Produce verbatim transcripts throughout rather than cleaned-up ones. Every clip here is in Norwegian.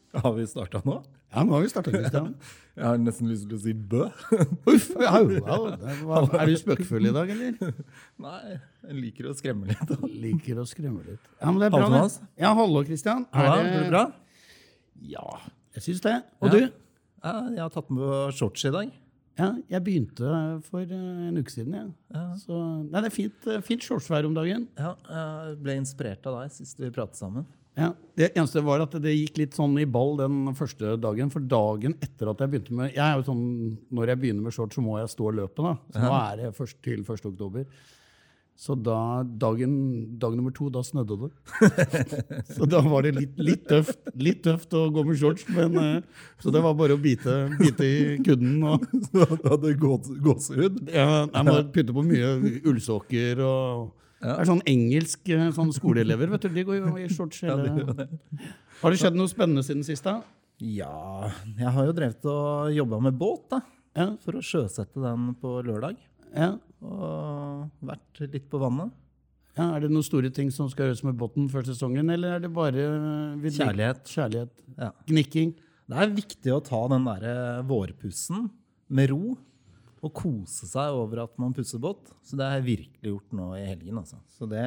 Har vi startet nå? Ja, nå har vi startet, Kristian. Jeg har nesten lyst til å si bø. Uff, ja, ja, hva- er du spøkfull i dag, eller? Nei, jeg liker å skremme litt. da. Liker å skremme litt. Ja, men det er bra. Hallo, det. Thomas. Ja, hallo, Kristian. Ja, går det bra? Ja, jeg synes det. Og Ja. du? Ja, jeg har tatt med shorts i dag. Ja, jeg begynte for eh, en uke siden, ja. Ja. Så, nei, det er fint, eh, fint shortsvær om dagen. Ja, jeg ble inspirert av deg sist vi pratet sammen. Ja, det eneste var at det gikk litt sånn i ball den første dagen, for dagen etter at jeg begynte med, jeg er jo sånn, når jeg begynner med shorts så må jeg stå løpet da, så nå er det først til første oktober. Så da, dagen, dag nummer to, da snødde det. Så da var det litt, litt tøft, litt tøft å gå med shorts, men eh, så det var bare å bite, bite i kudden. Og, Så du hadde gås, gåsehud? ja, jeg må putte på mye ullsokker og Ja. det er sånn engelsk eh, sånn skoleelever, vet du, de går jo i shorts hele. Har det skjedd noe spennende siden sist da? Ja, jeg har jo drevet og jobbet med båt da, Ja, for å sjøsette den på lørdag. ja. Og vært litt på vannet. Ja, er det noen store ting som skal gjøres med båten før sesongen, eller er det bare eh, Kjærlighet. Kjærlighet. Ja. Gnikking. Det er viktig å ta den der vårpussen med ro, og kose seg over at man pusser båt. Så det har jeg virkelig gjort nå i helgen. Altså. Så, det,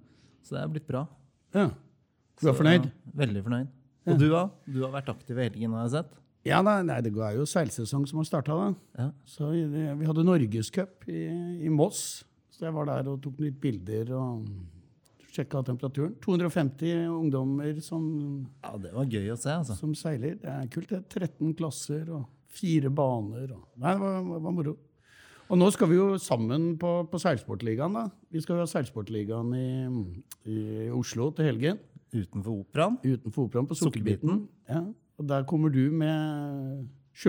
så det har blitt bra. Ja. Du er Så, fornøyd? Veldig fornøyd. Og du da? Du har vært aktiv i helgen, har jeg sett. Ja, da, nei, det er jo seilsesong som har startet da. Ja. Så det, vi hadde Norgescup i, i Moss, så jeg var der og tok litt bilder og sjekket temperaturen. to hundre og femti ungdommer som, Ja, det var gøy å se, altså. som seiler. Det er kult, det er tretten klasser og fire baner. Og, nei, det var, var moro. Og nå skal vi jo sammen på, på seilsportligaen da. Vi skal jo ha seilsportligaen i, i Oslo til helgen. Utenfor operaen. Utenfor operaen på Sukkerbiten. Sukkerbiten. Ja, og der kommer du med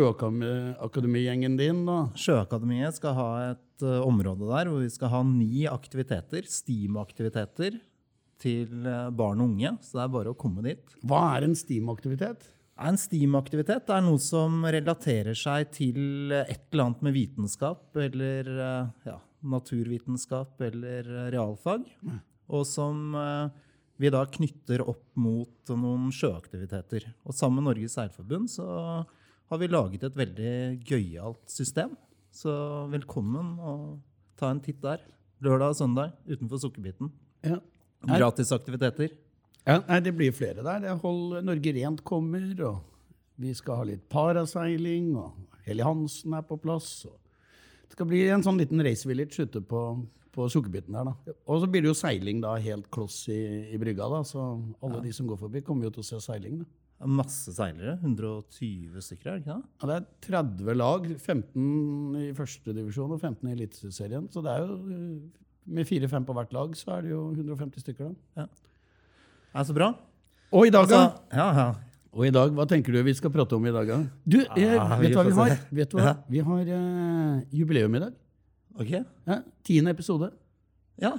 Sjøakademi-gjengen din da. Sjøakademiet skal ha et uh, område der hvor vi skal ha ni aktiviteter, STEAM-aktiviteter, til uh, barn og unge. Så det er bare å komme dit. Hva er en STEAM-aktivitet? En STEAM-aktivitet er noe som relaterer seg til et eller annet med vitenskap, eller uh, ja, naturvitenskap, eller uh, realfag, og som uh, vi da knytter opp mot noen sjøaktiviteter. Og sammen med Norges Seilforbund så har vi laget et veldig gøyalt system. Så velkommen og ta en titt der. Lørdag og søndag utenfor Sukkerbiten. Ja. Gratis aktiviteter. Ja, nei, det blir flere der. Det hold, Norge Rent kommer, og vi skal ha litt paraseiling, og Heli Hansen er på plass. Og det skal bli en sånn liten race village ute på, på Sukkerbiten der da. Og så blir det jo seiling da helt kloss i, i brygga da, så alle de som går forbi kommer jo til å se seiling da. Masse seilere, hundre og tyve stykker, er det ikke da? Ja, det er tretti lag, femten i første divisjon og femten i eliteserien, så det er jo, med fire fem på hvert lag, så er det jo hundre og femti stykker da. Ja. Det er så bra. Og i dag da? Altså, ja, ja. Og i dag, hva tenker du vi skal prate om i dag da? Du, eh, Ah, vet vi du hva vi får har? se. Vet du hva? Ja. Vi har eh, jubileum i dag. Ok. Ja, tiende episode. Ja.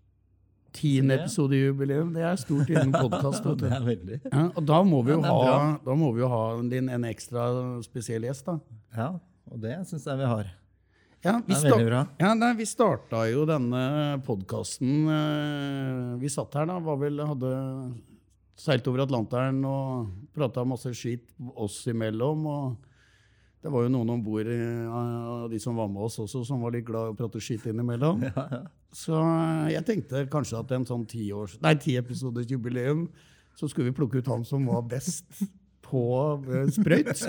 Tiende Se. episode jubileum, det er stort i en podcast. vet du. Det er veldig. Ja, og da må vi jo Ja, det er ha, bra. da må vi jo ha en, en ekstra spesiell gjest da. Ja, og det synes jeg vi har. Ja, vi, Det er sta- veldig bra. ja, nei, vi startet jo denne podcasten, eh, vi satt her da, var vel, hadde seilt over Atlanteren og pratet masse skit oss imellom, og det var jo noen ombord eh, av de som var med oss også, som var litt glad i å prate skit innimellom. Ja, ja. Så eh, jeg tenkte kanskje at en sånn ti års, nei, ti episoders jubileum, så skulle vi plukke ut han som var best på eh, sprøyt.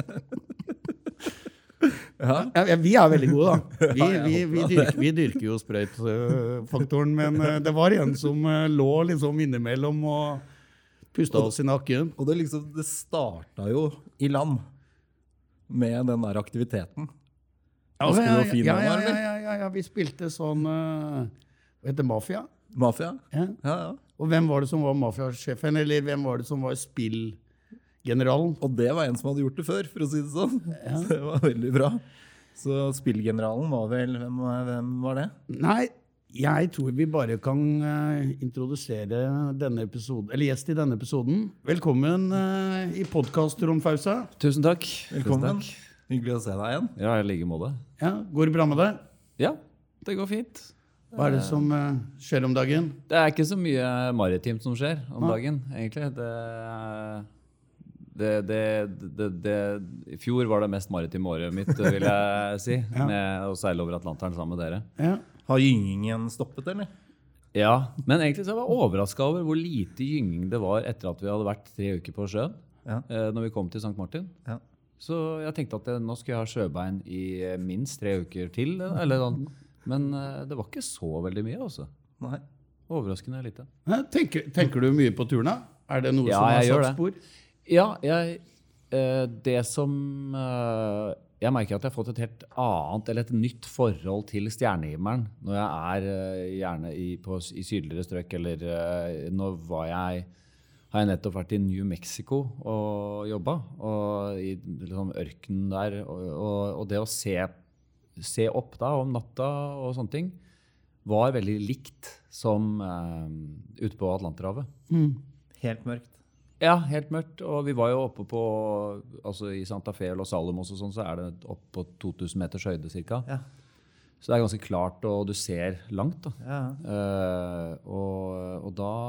Ja. Ja, ja, vi er veldig gode da. Vi, Ja, jeg vi, vi, håper det. dyrker, vi dyrker jo sprøytfaktoren, men eh, det var en som eh, lå liksom innimellom og pustet oss i nakken. Og det, liksom, det startet jo i land med den der aktiviteten. Ja, Husker du hvor fin ja, den ja, var, ja, eller? ja, ja, ja, vi spilte sånn, eh, hva heter det, Mafia? Mafia? Ja. Ja, ja. Og hvem var det som var mafiasjefen, eller hvem var det som var spillgeneralen? Og det var en som hadde gjort det før, for å si det sånn. Så det var veldig bra. Så spillgeneralen var vel, hvem, hvem var det? Nei, jeg tror vi bare kan eh, introdusere denne episoden, eller gjest i denne episoden. Velkommen eh, i podcast, Ron Fausa. Tusen takk. Velkommen. Tusen takk. Hyggelig å se deg igjen. Ja, i like måte. Ja, går det bra med deg? Ja, det går fint. Hva er det som eh, skjer om dagen? Det er ikke så mye maritimt som skjer om Nei. dagen, egentlig. Det, Det, det, det, det, I fjor var det mest maritime året mitt, vil jeg si, ja. Med å seile over Atlanteren sammen med dere. Ja. Har gyngingen stoppet, eller? Ja, men egentlig så var jeg overrasket over hvor lite gynging det var etter at vi hadde vært tre uker på sjøen, ja. Når vi kom til Sankt Martin. Ja. Så jeg tenkte at nå skal jeg ha sjøbein i minst tre uker til, eller sånn. Men det var ikke så veldig mye, altså. Nei. Overraskende lite. Tenker, tenker du mye på turen da? Er det noe ja, som har satt spor? Ja, jeg, det som... Jeg merker at jeg har fått et helt annet, eller et nytt forhold til stjernehimmelen når jeg er gjerne i, på, i sydligere strøk, eller nå var jeg... har jeg nettopp vært i New Mexico og jobbet, og i liksom, ørkenen der, og, og, og det å se, se opp da, om natta og sånne ting, var veldig likt som uh, ute på Atlanterhavet. Mm. Helt mørkt. Ja, helt mørkt, og vi var jo oppe på, altså i Santa Fe og Los Alamos og sånn, så er det opp på to tusen meters høyde cirka. Ja. Så det er ganske klart, og du ser langt da. Ja. Uh, og, og da...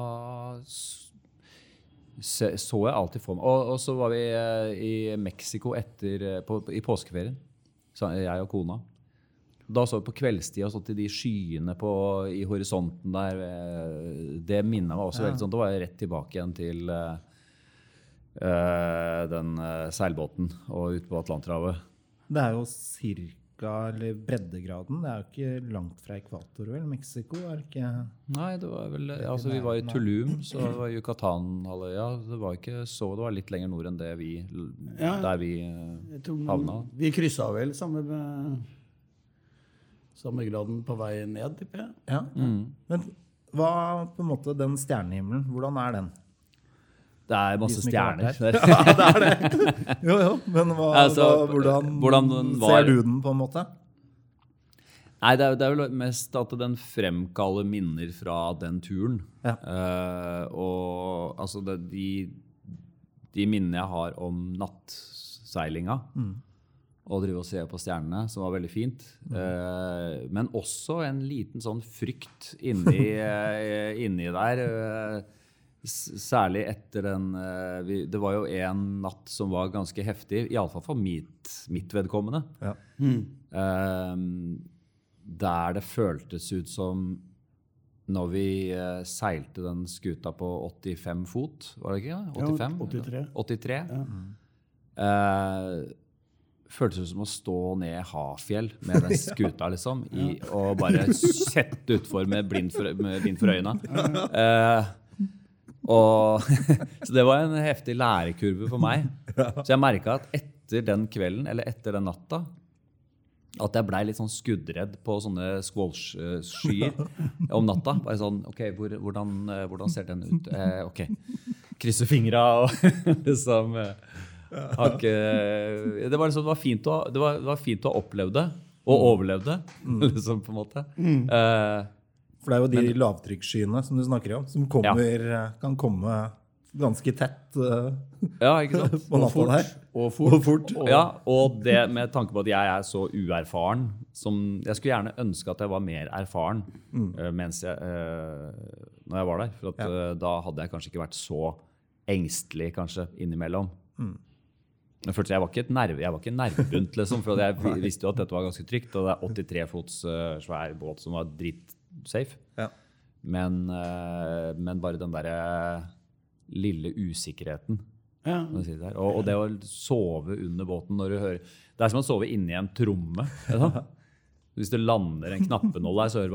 Så jeg alltid for meg. Og, og så var vi i Mexico etter, på, i påskeferien, jeg og kona. Da så vi på kveldstid og så til de skyene på, i horisonten der. Det minnet meg også ja. Veldig sånn. Da var jeg rett tilbake igjen til uh, den uh, seilbåten og ut på Atlanterhavet. Det er jo cirka, eller breddegraden, det er jo ikke langt fra ekvator, vel? Mexico er ikke... Nei, det var vel, altså vi var i Tulum, så det var Yucatan, ja, det var ikke så, det var litt lenger nord enn det vi, ja, der vi havna. Vi krysset vel samme, samme graden på vei ned, tipper jeg. Ja, mm. Men hva på en måte den stjernehimmelen, hvordan er den? Det er masse De stjerner. Ja, det er det. Jo, jo, men hva, altså, hva, hvordan, hvordan var, ser du den på en måte? Nei, det er, det er vel mest at den fremkaller minner fra den turen. Ja. Uh, og altså det, de, de minnene jeg har om nattseilinga, mm. og drive og se på stjernene, som var veldig fint. Mm. Uh, men også en liten sånn frykt inni, uh, inni der, uh, særlig etter den, vi, det var jo en natt som var ganske heftig, i alle fall for mitt, mitt vedkommende. Ja. Mm. Um, der det føltes ut som når vi uh, seilte den skuta på åttifem fot, var det ikke? åttifem? Ja, åttitre. åttitre. Ja. Uh, føltes ut som å stå ned Hafjell med den skuta, liksom, i, og bare sette utfor med blind for, med blind for øynene. Uh, Og, så det var en heftig lærekurve for meg. Så jeg merket at etter den kvelden, eller etter den natta, at jeg ble litt sånn skuddredd på sånne squash-skyer om natta. Bare sånn, ok, hvor, hvordan, hvordan ser den ut? Eh, ok, krysse fingra og liksom... Har ikke, det, var liksom, det, var fint å, det, var, det var fint å ha opplevd det, og overlevd det, liksom på en måte. Mm. Eh, For det er jo de Men, lavtrykksskyene som du snakker om, som kommer, ja. Kan komme ganske tett uh, ja, ikke sant? på natta der. Og fort. Og fort. Og, ja, og det med tanke på at jeg er så uerfaren, som, jeg skulle gjerne ønske at jeg var mer erfaren mm. uh, mens jeg, uh, når jeg var der. For at, ja. uh, da hadde jeg kanskje ikke vært så engstelig kanskje innimellom. Mm. Men først, jeg var ikke et nerve, jeg var ikke nervebunt, liksom, for jeg visste jo at dette var ganske trygt, og det er åttitre fots uh, svær båt som var dritt safe. Ja. Men, uh, men bare den der lille usikkerheten. Ja. Og, og det å sove under båten når du hører... Det er som å sove inne i en tromme. Hvis du lander en knappenål der, så hører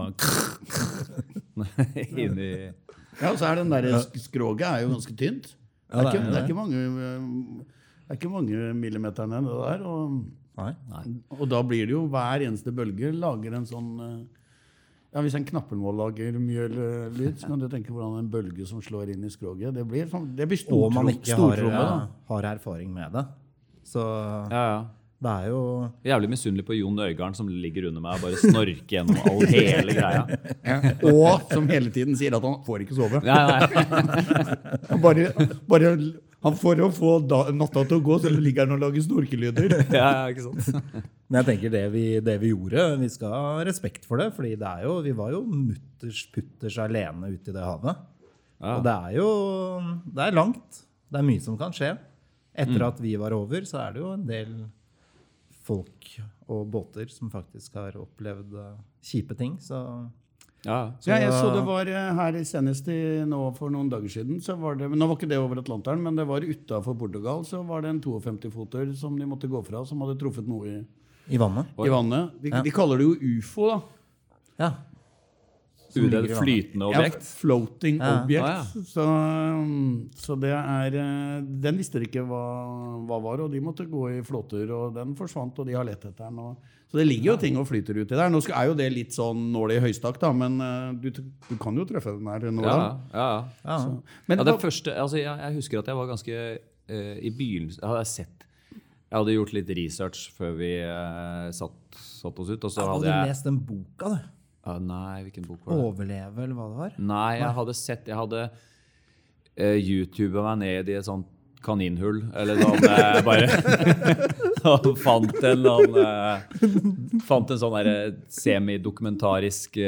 man inni... Ja, og så er den der skroget er jo ganske tynt. Det er, ikke, det er, ikke, mange, det er ikke mange millimeter ned det der. Og, Nei. og da blir det jo hver eneste bølge lager en sånn... Ja, hvis en knappenmål lager mye lyd, så kan du tenke hvordan en bølge som slår inn i skroget, det blir, det blir stortrom, og man ikke har, ja, har erfaring med det. Så ja, ja. Det er jo... Jeg er jævlig misunnelig på Jon Øygarden som ligger under meg og bare snorker gjennom all hele greia. Ja. Og som hele tiden sier at han får ikke sove. Ja, nei. bare, bare, han får å få da, natta til å gå, så ligger han og lager snorkelyder. Ja, ja, ikke sant. Men jeg tenker det vi, det vi gjorde, vi skal ha respekt for det, fordi det er jo, vi var jo mutters putters alene ute i det havet. Ja. Og det er jo, det er langt, det er mye som kan skje. Etter at vi var over, så er det jo en del folk og båter som faktisk har opplevd uh, kjipe ting. Så, Ja, Så ja, jeg så det var eh, her senest i, nå for noen dager siden, så var det, men nå var ikke det over Atlanteren, men det var utenfor Portugal, så var det en femtifto-foter som de måtte gå fra, som hadde truffet noe i, i vannet. i vannet. De, Ja. de kaller det jo U F O da. Ja. uredd flytende objekt. Ja, floating Ja. object. Ah, ja. Så, um, så det er, eh, den visste de ikke hva, hva var, og de måtte gå i flåter, og den forsvant, og de har lett etter den. Og, så det ligger jo ting og flyter uti der. Nå skal, er jo det litt sånn nål i høystakk, da, men eh, du, du kan jo treffe den her nå. Ja, da. ja, ja. Ja. Så, men ja, det hva- første, altså jeg, jeg husker at jeg var ganske eh, i begynnelsen, jeg hadde sett, jeg hadde gjort litt research før vi eh, satt, satt oss ut, og så Ja, hadde du jeg, lest den boka, du. ah, nei, hvilken bok var det? Overleve, eller hva det var. Nei, jeg hadde sett, jeg hadde eh, YouTubet meg ned i et sånt kaninhull, eller sånn, eh, bare og fant en sånn, eh, fant en sånn der semidokumentarisk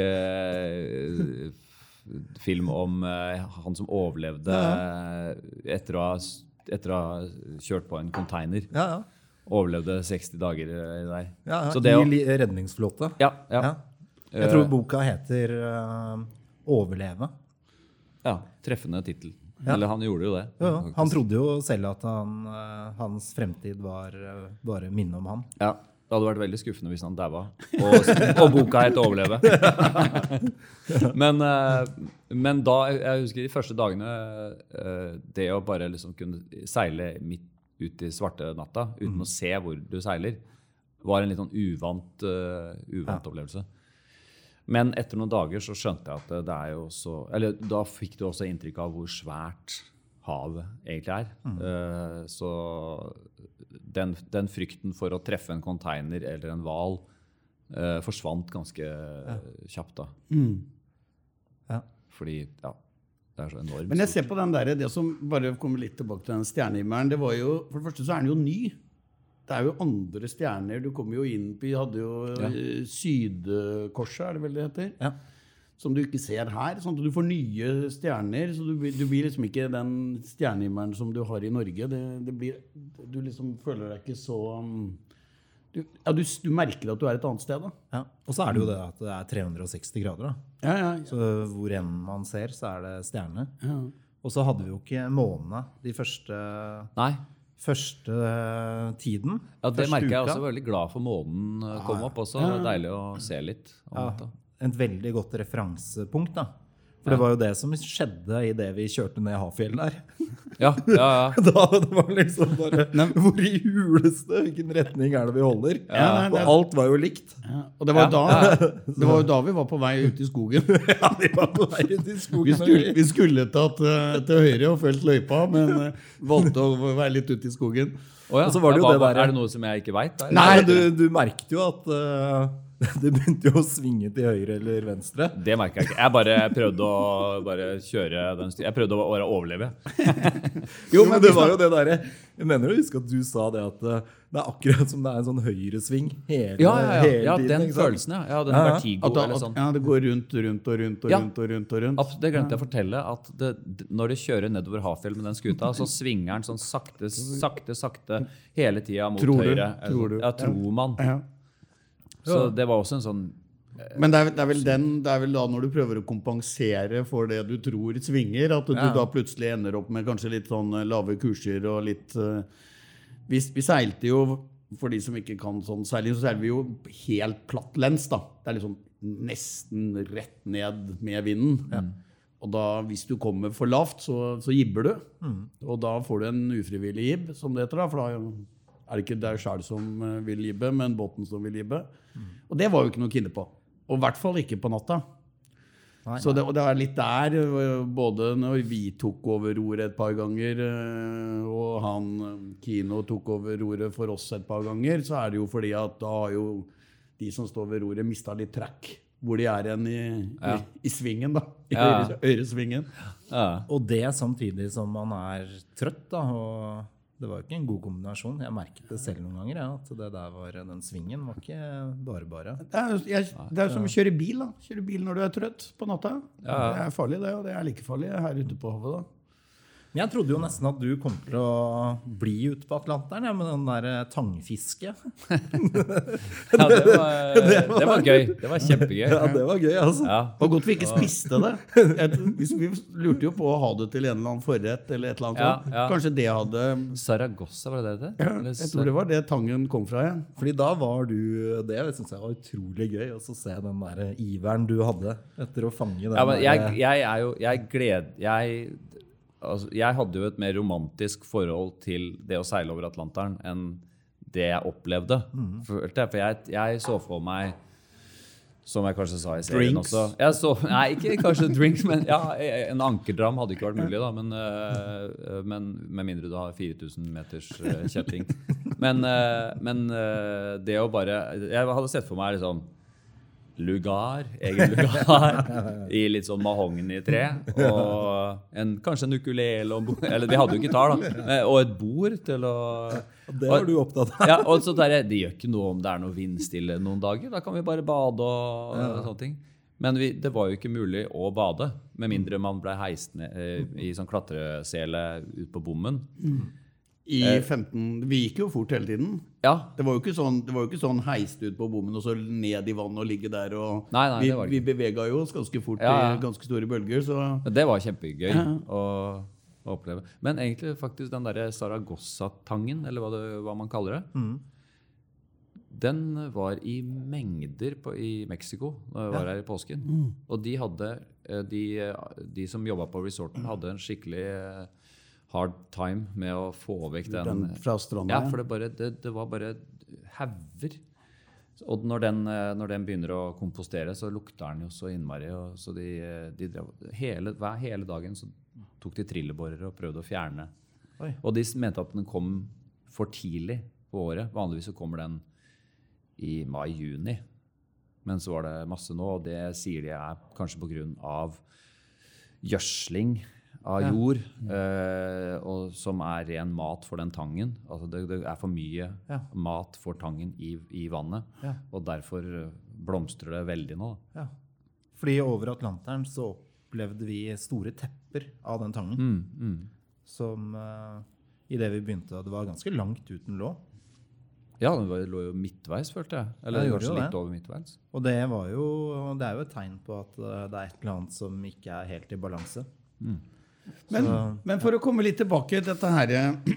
eh, film om eh, han som overlevde eh, etter å ha, etter å ha kjørt på en container. Ja, ja. Overlevde seksti dager eh, der. ja, ja. Så det å- I li- redningsflåte. Ja, ja. Ja. Jeg tror boka heter uh, Overleve. Ja, treffende titel. Ja. Eller han gjorde jo det. Ja, ja. Han trodde jo selv at han, uh, hans fremtid var uh, bare minne om han. Ja, det hadde vært veldig skuffende hvis han daua. Og, og boka het Overleve. men, eh, men da, jeg husker de første dagene, eh, det å bare liksom kunne seile midt ut i svarte natta, uten å se hvor du seiler, var en litt sånn uvant, eh, uvant opplevelse. Men etter noen dager så skjønte jeg at det, det er jo så, eller da fikk du også inntrykk av hvor svært havet egentlig er. Eh, så den, den frykten for å treffe en container eller en hval eh, forsvant ganske kjapt da. Mm. Ja. Fordi, ja, det er så enormt. Men jeg ser på den der, det som bare kommer litt tilbake til den stjernehimmelen, det var jo, for det første så er den jo ny. Det er jo andre stjerner, du kommer jo inn på, vi hadde jo Ja. eh, Sydkorset, er det vel det heter? Ja. Som du ikke ser her, sånn at du får nye stjerner, så du, blir- du blir liksom ikke den stjernehimmelen som du har i Norge. Det, det blir, du liksom føler deg ikke så... um, Du, ja, du, du merker at du er et annet sted da. Ja. Og så er det jo det at det er tre hundre og seksti grader. Da. Ja, ja, ja. Så hvor enn man ser, så er det stjerner. ja. Og så hadde vi jo ikke måne de første, Nei, første tiden. ja, det første merker jeg uka. også. Veldig glad for månen eh, kom opp også. Det var deilig å se litt om Ja, natta. et veldig godt referansepunkt, da. For det var jo det som skjedde i det vi kjørte ned Hafjell der. Ja, ja, ja. Da det var liksom bare, hvor i huleste, hvilken retning er det vi holder? Ja, nei, det- Og alt var jo likt. Ja, og det var, jo Ja, da, det var jo da vi var på vei ut i skogen. Ja, de var på vei ut i Vi skogen. skulle, vi skulle tatt eh, til høyre og følt løypa, men eh, valgte å være litt ute i skogen. Å ja. Og så var det jo Ja, det hva- der- Er det noe som jeg ikke vet? Nei, du, du merket jo at uh, det begynte jo å svinge til høyre eller venstre. Det merker jeg ikke. Jeg bare prøvde å bare kjøre den sti- Jeg prøvde å bare overleve. Jo, men det var jo det der, jeg mener å huske at du sa det at uh, det er akkurat som det er en sånn høyresving hele, Ja, ja, ja. hele ja tiden. den ikke sant? følelsen, ja. ja den Ja, ja. vertigo At, da, eller at sånn. ja, det går rundt, rundt og rundt og Ja. rundt og rundt. og rundt. Absolutt, det glemte jeg å fortelle, at det, d- når du kjører nedover Hafjell med den skuta, så svinger den sånn sakte, sakte, sakte hele tida mot Tror du? høyre. Tror du? Ja, tror man. Ja. Så det var også en sånn Men det er, det, er vel den, det er vel da når du prøver å kompensere for det du tror svinger, at du Ja. da plutselig ender opp med kanskje litt sånn eh, lave kurser og litt eh, vi, vi seilte jo, for de som ikke kan sånn seiling, så seiler vi jo helt platt lens da. Det er liksom nesten rett ned med vinden. Og da, hvis du kommer for lavt, så, så gibber du. Og da får du en ufrivillig gibb, som det heter da, for da er det ikke deg selv som eh, vil gibbe, men båten som vil gibbe. Og det var jo ikke noe kinne på. Og i hvert fall ikke på natta. Nei, Så det, og det var litt der, eh, både når vi tok over roret et par ganger, eh, og han eh, Kino tok over roret for oss et par ganger, så er det jo fordi at da har jo de som står ved roret mistet litt trekk, hvor de er igjen i, Ja. i, i svingen da, i Ja. høyre, høyresvingen. ja. Og det samtidig som man er trøtt, da, og det var jo ikke en god kombinasjon. Jeg merket det selv noen ganger, ja, at det der var, den svingen var ikke bare bare. Det er, jeg, det er som å kjøre bil da, kjøre bil når du er trøtt på natta. Ja. Det er farlig det, og det er like farlig her ute på havet da. Jeg trodde jo nesten at du kom til å bli ute på Atlanteren ja, med den der tangfiske. Ja, det var, det var gøy. Det var kjempegøy. Ja, det var gøy, altså. Ja. Det var godt vi ikke spiste det. Jeg, vi lurte jo på å ha det til en eller annen forrett eller et eller annet. Ja, ja. Kanskje det hadde... Saragossa, var det det? Ja, jeg tror det var det tangen kom fra, ja. Fordi da var du, det synes jeg var utrolig gøy, å se den der iveren du hadde etter å fange den Ja, men der... jeg, jeg er jo, jeg gled, jeg, altså, jeg hadde jo et mer romantisk forhold til det å seile over Atlanteren enn det jeg opplevde. Mm. For, for jeg, jeg så for meg, som jeg kanskje sa i serien drinks. også. Jeg så, nei, ikke kanskje drinks, men ja, en ankerdram hadde ikke vært mulig da, men, uh, men med mindre du har fire tusen meters uh, kjetting. Men, uh, men uh, det å bare, jeg hadde sett for meg liksom, lugar, egen lugar, i litt sånn mahogni i tre, og en, kanskje en ukulele, og, eller de hadde jo gitar da, og et bord til å... Det var du opptatt av. Ja, og så der, det gjør ikke noe om det er noe vindstille noen dager, da kan vi bare bade og, ja. og sånne ting. Men vi, det var jo ikke mulig å bade, med mindre man ble heist ned eh, i sånn klatresele ut på bommen. Mm. I femten, vi gikk jo fort hele tiden. Ja. Det var jo ikke sånn, det var jo ikke sånn heist ut på bommen og så ned i vann og ligge der. Og nei, nei, vi, det var det ikke. Vi beveget jo oss ganske fort ja, ja. i ganske store bølger. Så. Det var kjempegøy ja. å, å oppleve. Men egentlig faktisk den der Saragossa-tangen, eller hva, det, hva man kaller det, mm. den var i mengder på, i Mexico da jeg var ja. her i påsken. Mm. Og de hadde, de, de som jobbet på resorten hadde en skikkelig hard time med å få vekk den, den fra stranda. Ja, for det, bare, det, det var bare hauger. Og når den, når den begynner å kompostere, så lukter den jo så innmari. Og så de, de drev, hele, hver, hele dagen så tok de trillebårer og prøvde å fjerne. Oi. Og de mente at den kom for tidlig på året. Vanligvis så kommer den i mai-juni. Men så var det masse nå, og det sier de er kanskje på grunn av gjødsling av jord, ja. eh, og som er ren mat for den tangen. Altså det, det er for mye ja. mat for tangen i, i vannet, ja. og derfor blomstrer det veldig nå. Ja. Fordi over Atlanteren så opplevde vi store tepper av den tangen, mm, mm. som uh, i det vi begynte, det var ganske langt uten lå. Ja, det var, lå jo midtveis, følte jeg. Eller ja, kanskje litt det. over midtveis. Og det, var jo, det er jo et tegn på at det er et eller annet som ikke er helt i balanse. Mm. Men, men for å komme litt tilbake dette her,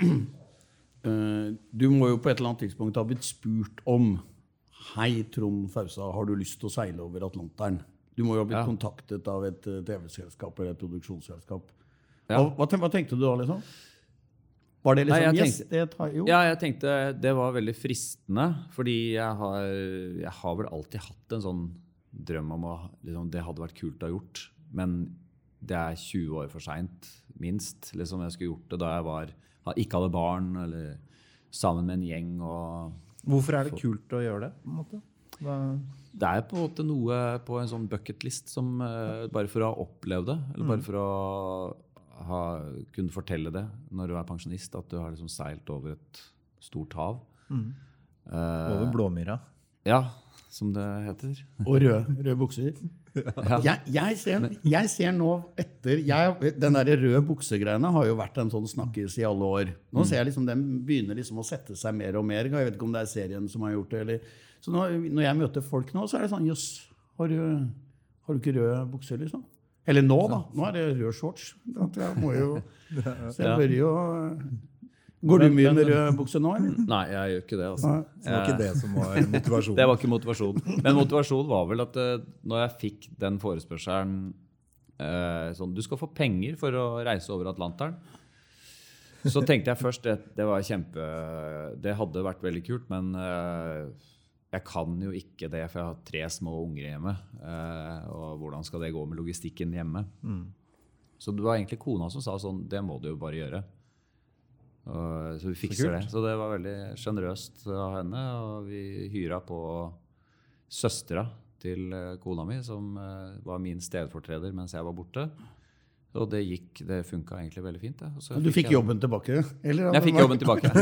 uh, du må jo på et eller annet tidspunkt ha blitt spurt om hei Trond Fausa, har du lyst til å seile over Atlanteren? Du må jo ha blitt ja. kontaktet av et T V-selskap eller et produksjonsselskap. Ja. Hva, hva, hva tenkte du da liksom? Var det liksom, Nei, jeg yes, tenkte, det tar, jo. Ja, jeg tenkte det var veldig fristende, fordi jeg har, jeg har vel alltid hatt en sånn drøm om å, liksom, det hadde vært kult å ha gjort, men det er tjue år for sent, minst. Liksom jeg skulle gjort det da jeg var, ikke hadde barn, eller sammen med en gjeng. Og hvorfor er det kult å gjøre det, på en måte? Hva? Det er på en måte noe på en sånn bucketlist som uh, bare for å ha opplevd det, eller bare for å ha, kunne fortelle det når du er pensjonist, at du har liksom seilt over et stort hav. Mm. Uh, over Blåmyra. Ja, som det heter. Og rød, røde bukser. Ja. Jeg, jeg, ser, jeg ser nå etter jeg, den der røde buksegreiene har jo vært en sånn snakkes i alle år. Nå mm. ser jeg liksom den begynner liksom å sette seg mer og mer. Jeg vet ikke om det er serien som har gjort det. Eller. Så nå, når jeg møter folk nå, så er det sånn, jøss, har, har du ikke røde bukser liksom? Eller nå da, nå er det rød shorts. Jeg må jo, så jeg bør jo... Går du mye med rød bukse nå, eller? Nei, jeg gjør ikke det. Altså. Det var ikke det som var motivasjonen. Det var ikke motivasjonen. Men motivasjonen var vel at uh, når jeg fikk den forespørselen, uh, sånn, du skal få penger for å reise over Atlanteren, så tenkte jeg først, det, det var kjempe, det hadde vært veldig kult, men uh, jeg kan jo ikke det, for jeg har tre små unger hjemme, uh, og hvordan skal det gå med logistikken hjemme? Mm. Så det var egentlig kona som sa sånn, det må du jo bare gjøre. Og, så vi fikser det. Så det var veldig generøst av henne, og vi hyra på søstera til kona mi, som var min stedfortreder mens jeg var borte. Og det gikk, det funket egentlig veldig fint. Så du fikk, fikk jobben jeg, tilbake? Eller? Jeg fikk jobben tilbake.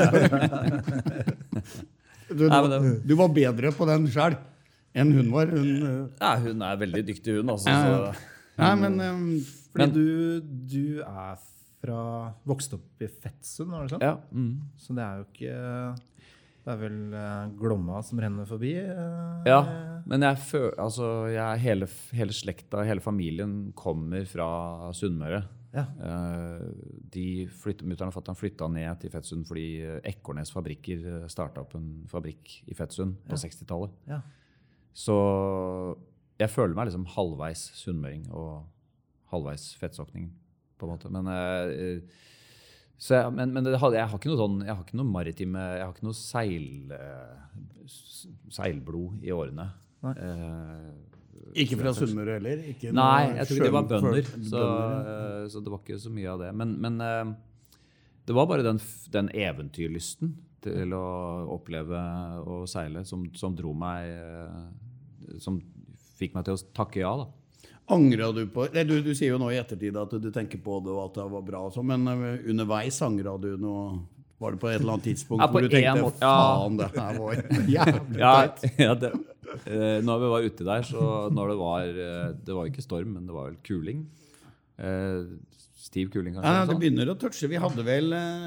du, du, du var bedre på den selv enn hun var. Hun, ja, hun er veldig dyktig, hun. Altså, ja. Så, ja, men, um, fordi men, du, du er fra vokst opp i Fettsund, var det sånn? Ja. Mm. Så det er jo ikke... Det er vel uh, Glomma som renner forbi? Uh, Ja, men jeg føler, altså, jeg, hele, hele slekta, hele familien kommer fra Sunnmøre. Ja. Uh, de flyttet, mutteren og fatteren flyttet ned til Fettsund fordi Ekornes fabrikker startet opp en fabrikk i Fettsund på Ja. sekstitallet. Ja. Så jeg føler meg liksom halvveis sunnmøring og halvveis fettsokning på en måte. Men, eh, så jeg, men, men det, jeg har ikke noe sånn, jeg har ikke noe maritime, jeg har ikke noe seil, eh, seilblod i årene. Nei. Ikke fra Sunnmøre heller? Ikke Nei, noe jeg tror ikke det var sjø- bønder, for- så, bønder, ja. eh, så det var ikke så mye av det. Men, men eh, det var bare den, f- den eventyrlysten til å oppleve og seile som, som dro meg, eh, som fikk meg til å takke ja da. Angret du på, nei, du, du sier jo nå i ettertid at du tenker på det og at det var bra, og så, men eh, underveis angret du noe, var det på et eller annet tidspunkt Ja, på hvor du tenkte, en måte, ja. faen, det her var jævlig Ja, teit. ja det, eh, når vi var ute der, så når det var, eh, det var ikke storm, men det var vel kuling. Eh, stiv kuling kanskje. Ja, eller det sånn. begynner å touche, vi hadde vel eh,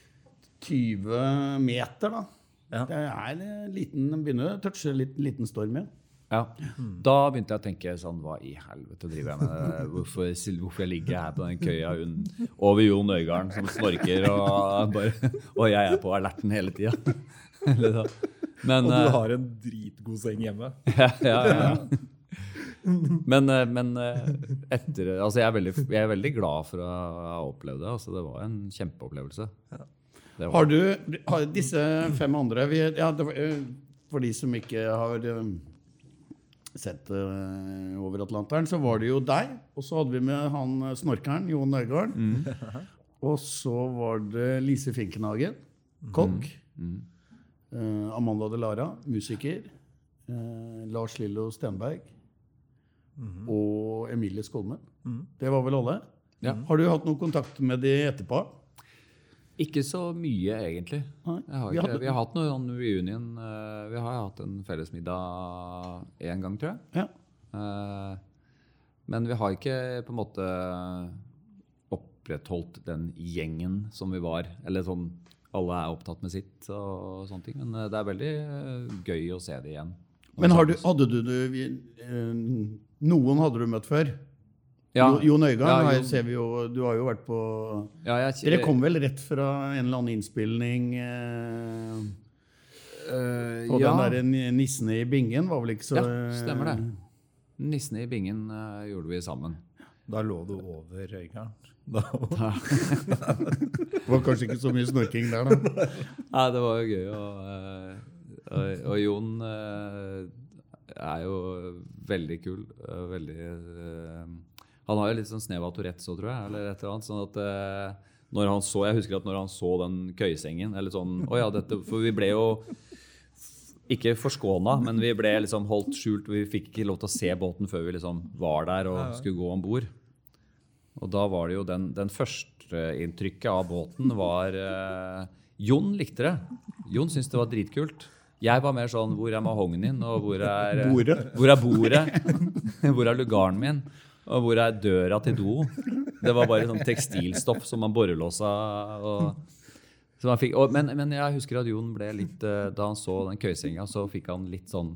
tyve meter da. Ja. Det er eh, liten, det begynner å touche litt, liten storm igjen. Ja. Da begynte jeg å tenke sånn, hva i helvete driver jeg med? Hvorfor, hvorfor jeg ligger her på den køya un, over Jon Øigarden som snorker, og, bare, og jeg er på alerten hele tiden. Eller så. Men, Og eh, du har en dritgod seng hjemme. ja, ja, ja. Men, eh, men eh, etter, altså jeg, er veldig, jeg er veldig glad for å ha opplevd det. Altså det var en kjempeopplevelse. Det var- Har du, har disse fem andre, vi, ja, det var, eh, for de som ikke har eh, sett uh, over Atlanteren, så var det jo deg, og så hadde vi med han eh, snorkeren, Jon Øigarden, og så var det Lise Finkenhagen, kokk, eh, Amanda de Lara, musiker, eh, Lars Lillo Stenberg, og Emilie Skolmen. Det var vel alle? Ja. Har du hatt noen kontakt med de etterpå? Ikke så mye, egentlig. Nei. Jeg har Vi ikke, hadde- vi har hatt noe sånn reunion. eh, Vi har hatt en fellesmiddag en gang, tror jeg. Ja. Eh, Men vi har ikke på en måte opprettholdt den gjengen som vi var. Eller sånn, alle er opptatt med sitt og sånne ting. Men eh, det er veldig eh, gøy å se det igjen. Men har du, hadde du, du vi, eh, noen hadde du møtt før? Ja. Jo- Jon Øigarden, Ja, har- Jon- ser vi jo, du har jo vært på... Ja, jeg, Dere kom vel rett fra en eller annen innspilling eh, Eh, på ja. den der ni- Nissene i Bingen, var vel ikke så... Ja, stemmer det. Nissene i Bingen eh, gjorde vi sammen. Da lå du over Øigarden. Da, Det var kanskje ikke så mye snorking der da. Nei, det var jo gøy. Og, eh, og, og Jon eh, er jo veldig kul. eh, Veldig, eh, han har jo litt sånn snev av Tourettes også, tror jeg. Eller et eller annet, sånn at eh, når han så, jeg husker at når han så den køysengen, eller sånn, å ja, dette, for vi ble jo ikke forskånet, men vi ble liksom holdt skjult. Vi fikk ikke lov til å se båten før vi liksom var der og skulle gå ombord. Og da var det jo den, den første inntrykket av båten var eh, Jon likte det. Jon syntes det var dritkult. Jeg var mer sånn, hvor er mahognin, og hvor er Bordet. Hvor er bordet? Hvor er lugaren min? Og hvor er døra til do? Det var bare sånn tekstilstoff som man borrelåsa. Og, så man fikk, og, men, men jeg husker at Jon ble litt, eh, da han så den køysenga, så fikk han litt sånn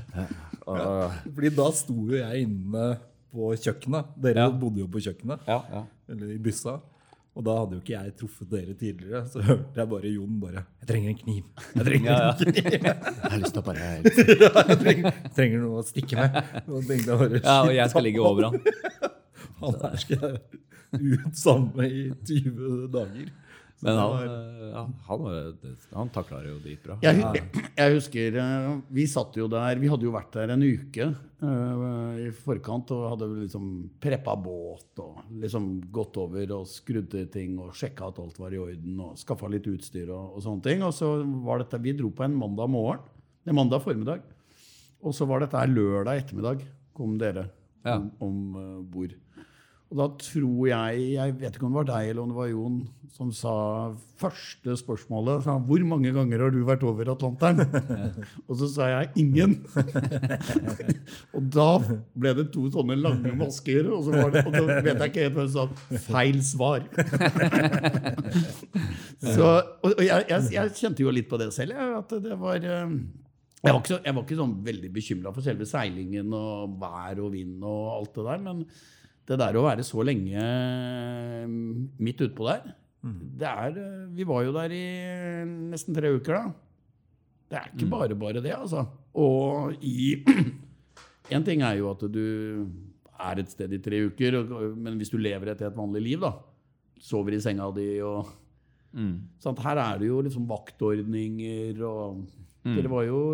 og, fordi da sto jo jeg inne på kjøkkenet. Dere Ja. bodde jo på kjøkkenet, ja, ja. eller i byssa. Og da hadde jo ikke jeg truffet dere tidligere, så hørte jeg bare Jon bare, jeg trenger en kniv. Jeg trenger, Ja, ja. en kniv. Jeg har lyst til å bare jeg trenger, jeg trenger noe å stikke med. Og tenkte jeg bare, Ja, og jeg skal ligge over han. han her skal jeg ut sammen med i tyve dager. Så Men det han, var- eh, ja, han, var- han takla det jo dritbra. Jeg, jeg husker, eh, vi satt jo der, vi hadde jo vært der en uke eh, i forkant, og hadde liksom preppa båt, og liksom gått over og skrudd til ting, og sjekka at alt var i orden, og skaffa litt utstyr og, og sånne ting. Og så var dette, vi dro på en mandag morgen, det er mandag formiddag, og så var dette her lørdag ettermiddag, kom dere Ja. om, om eh, bord. Og da tror jeg, jeg vet ikke om det var deg eller om det var Jon, som sa første spørsmålet, sa, hvor mange ganger har du vært over Atlanteren? Og så sa jeg, ingen. Og da ble det to sånne lange masker, og så var det, og da vet jeg ikke helt hva jeg sa, feil svar. Så, og, og jeg, jeg, jeg kjente jo litt på det selv, at det var... Jeg var, ikke så, jeg var ikke sånn veldig bekymret for selve seilingen og vær og vind og alt det der, men det der å være så lenge midt ute på der, det er, vi var jo der i nesten tre uker da. Det er ikke bare bare det, altså. Og i, en ting er jo at du er et sted i tre uker, men hvis du lever etter et vanlig liv da, sover i senga di og... Mm. Sånn, her er det jo liksom vaktordninger og... Mm. Dere var jo,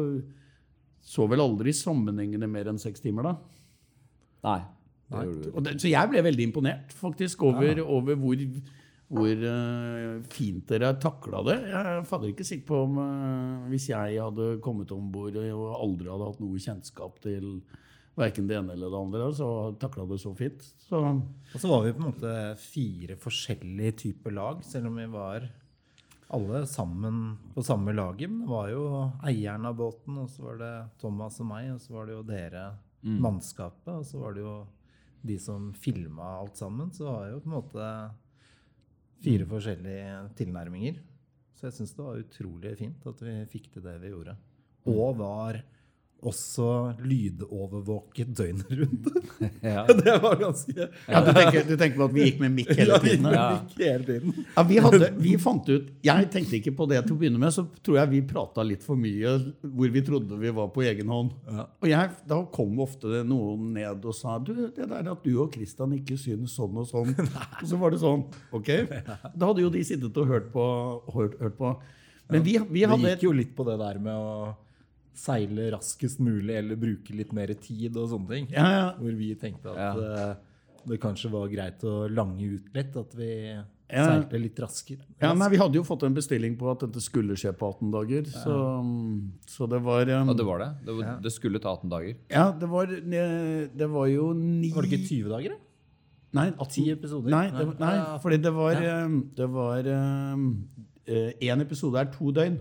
så vel aldri sammenhengende mer enn seks timer da? Nei. Nei. Det, så jeg ble veldig imponert faktisk over, ja. over hvor, hvor uh, fint dere taklet det. Jeg fatter ikke sikker på om uh, hvis jeg hadde kommet ombord og aldri hadde hatt noe kjennskap til hverken det ene eller det andre, så taklet det så fint. Så. Og så var vi på en måte fire forskjellige typer lag, selv om vi var... alle sammen på samme laget, men det var jo eieren av båten, og så var det Thomas og meg, og så var det jo dere, mm. mannskapet, og så var det jo de som filmet alt sammen, så det var jo på en måte fire mm. forskjellige tilnærminger. Så jeg synes det var utrolig fint at vi fikk til det vi gjorde. Og var også lydovervåket døgnet rundt. Ja. Det var ganske... Ja, du tenker, du tenker på at vi gikk med mikk hele tiden? Ja, vi gikk med mikk hele tiden. Ja, vi, hadde, vi fant ut, jeg tenkte ikke på det til å begynne med, så tror jeg vi pratet litt for mye hvor vi trodde vi var på egen hånd. Ja. Og jeg, da kom ofte noen ned og sa, du, det der at du og Kristian ikke synes sånn og sånn. Og så var det sånn, ok? Da hadde jo de sittet og hørt på. Hørt, hørt på. Men vi, vi hadde... Det gikk jo litt på det der med å seile raskest mulig, eller bruke litt mer tid og sånne ting. Ja, ja. Hvor vi tenkte at ja. uh, det kanskje var greit å lange ut litt, at vi ja. seilte litt raskere. Ja, nei, vi hadde jo fått en bestilling på at dette skulle skje på atten dager, ja. så, så det var... Um, ja, det var det. Det, var, det skulle ta atten dager. Ja, det var, det var jo ni... Var det ikke tyve dager, da? Nei, ti episoder? Nei, det, nei fordi det var, ja. det var um, en episode er to døgn.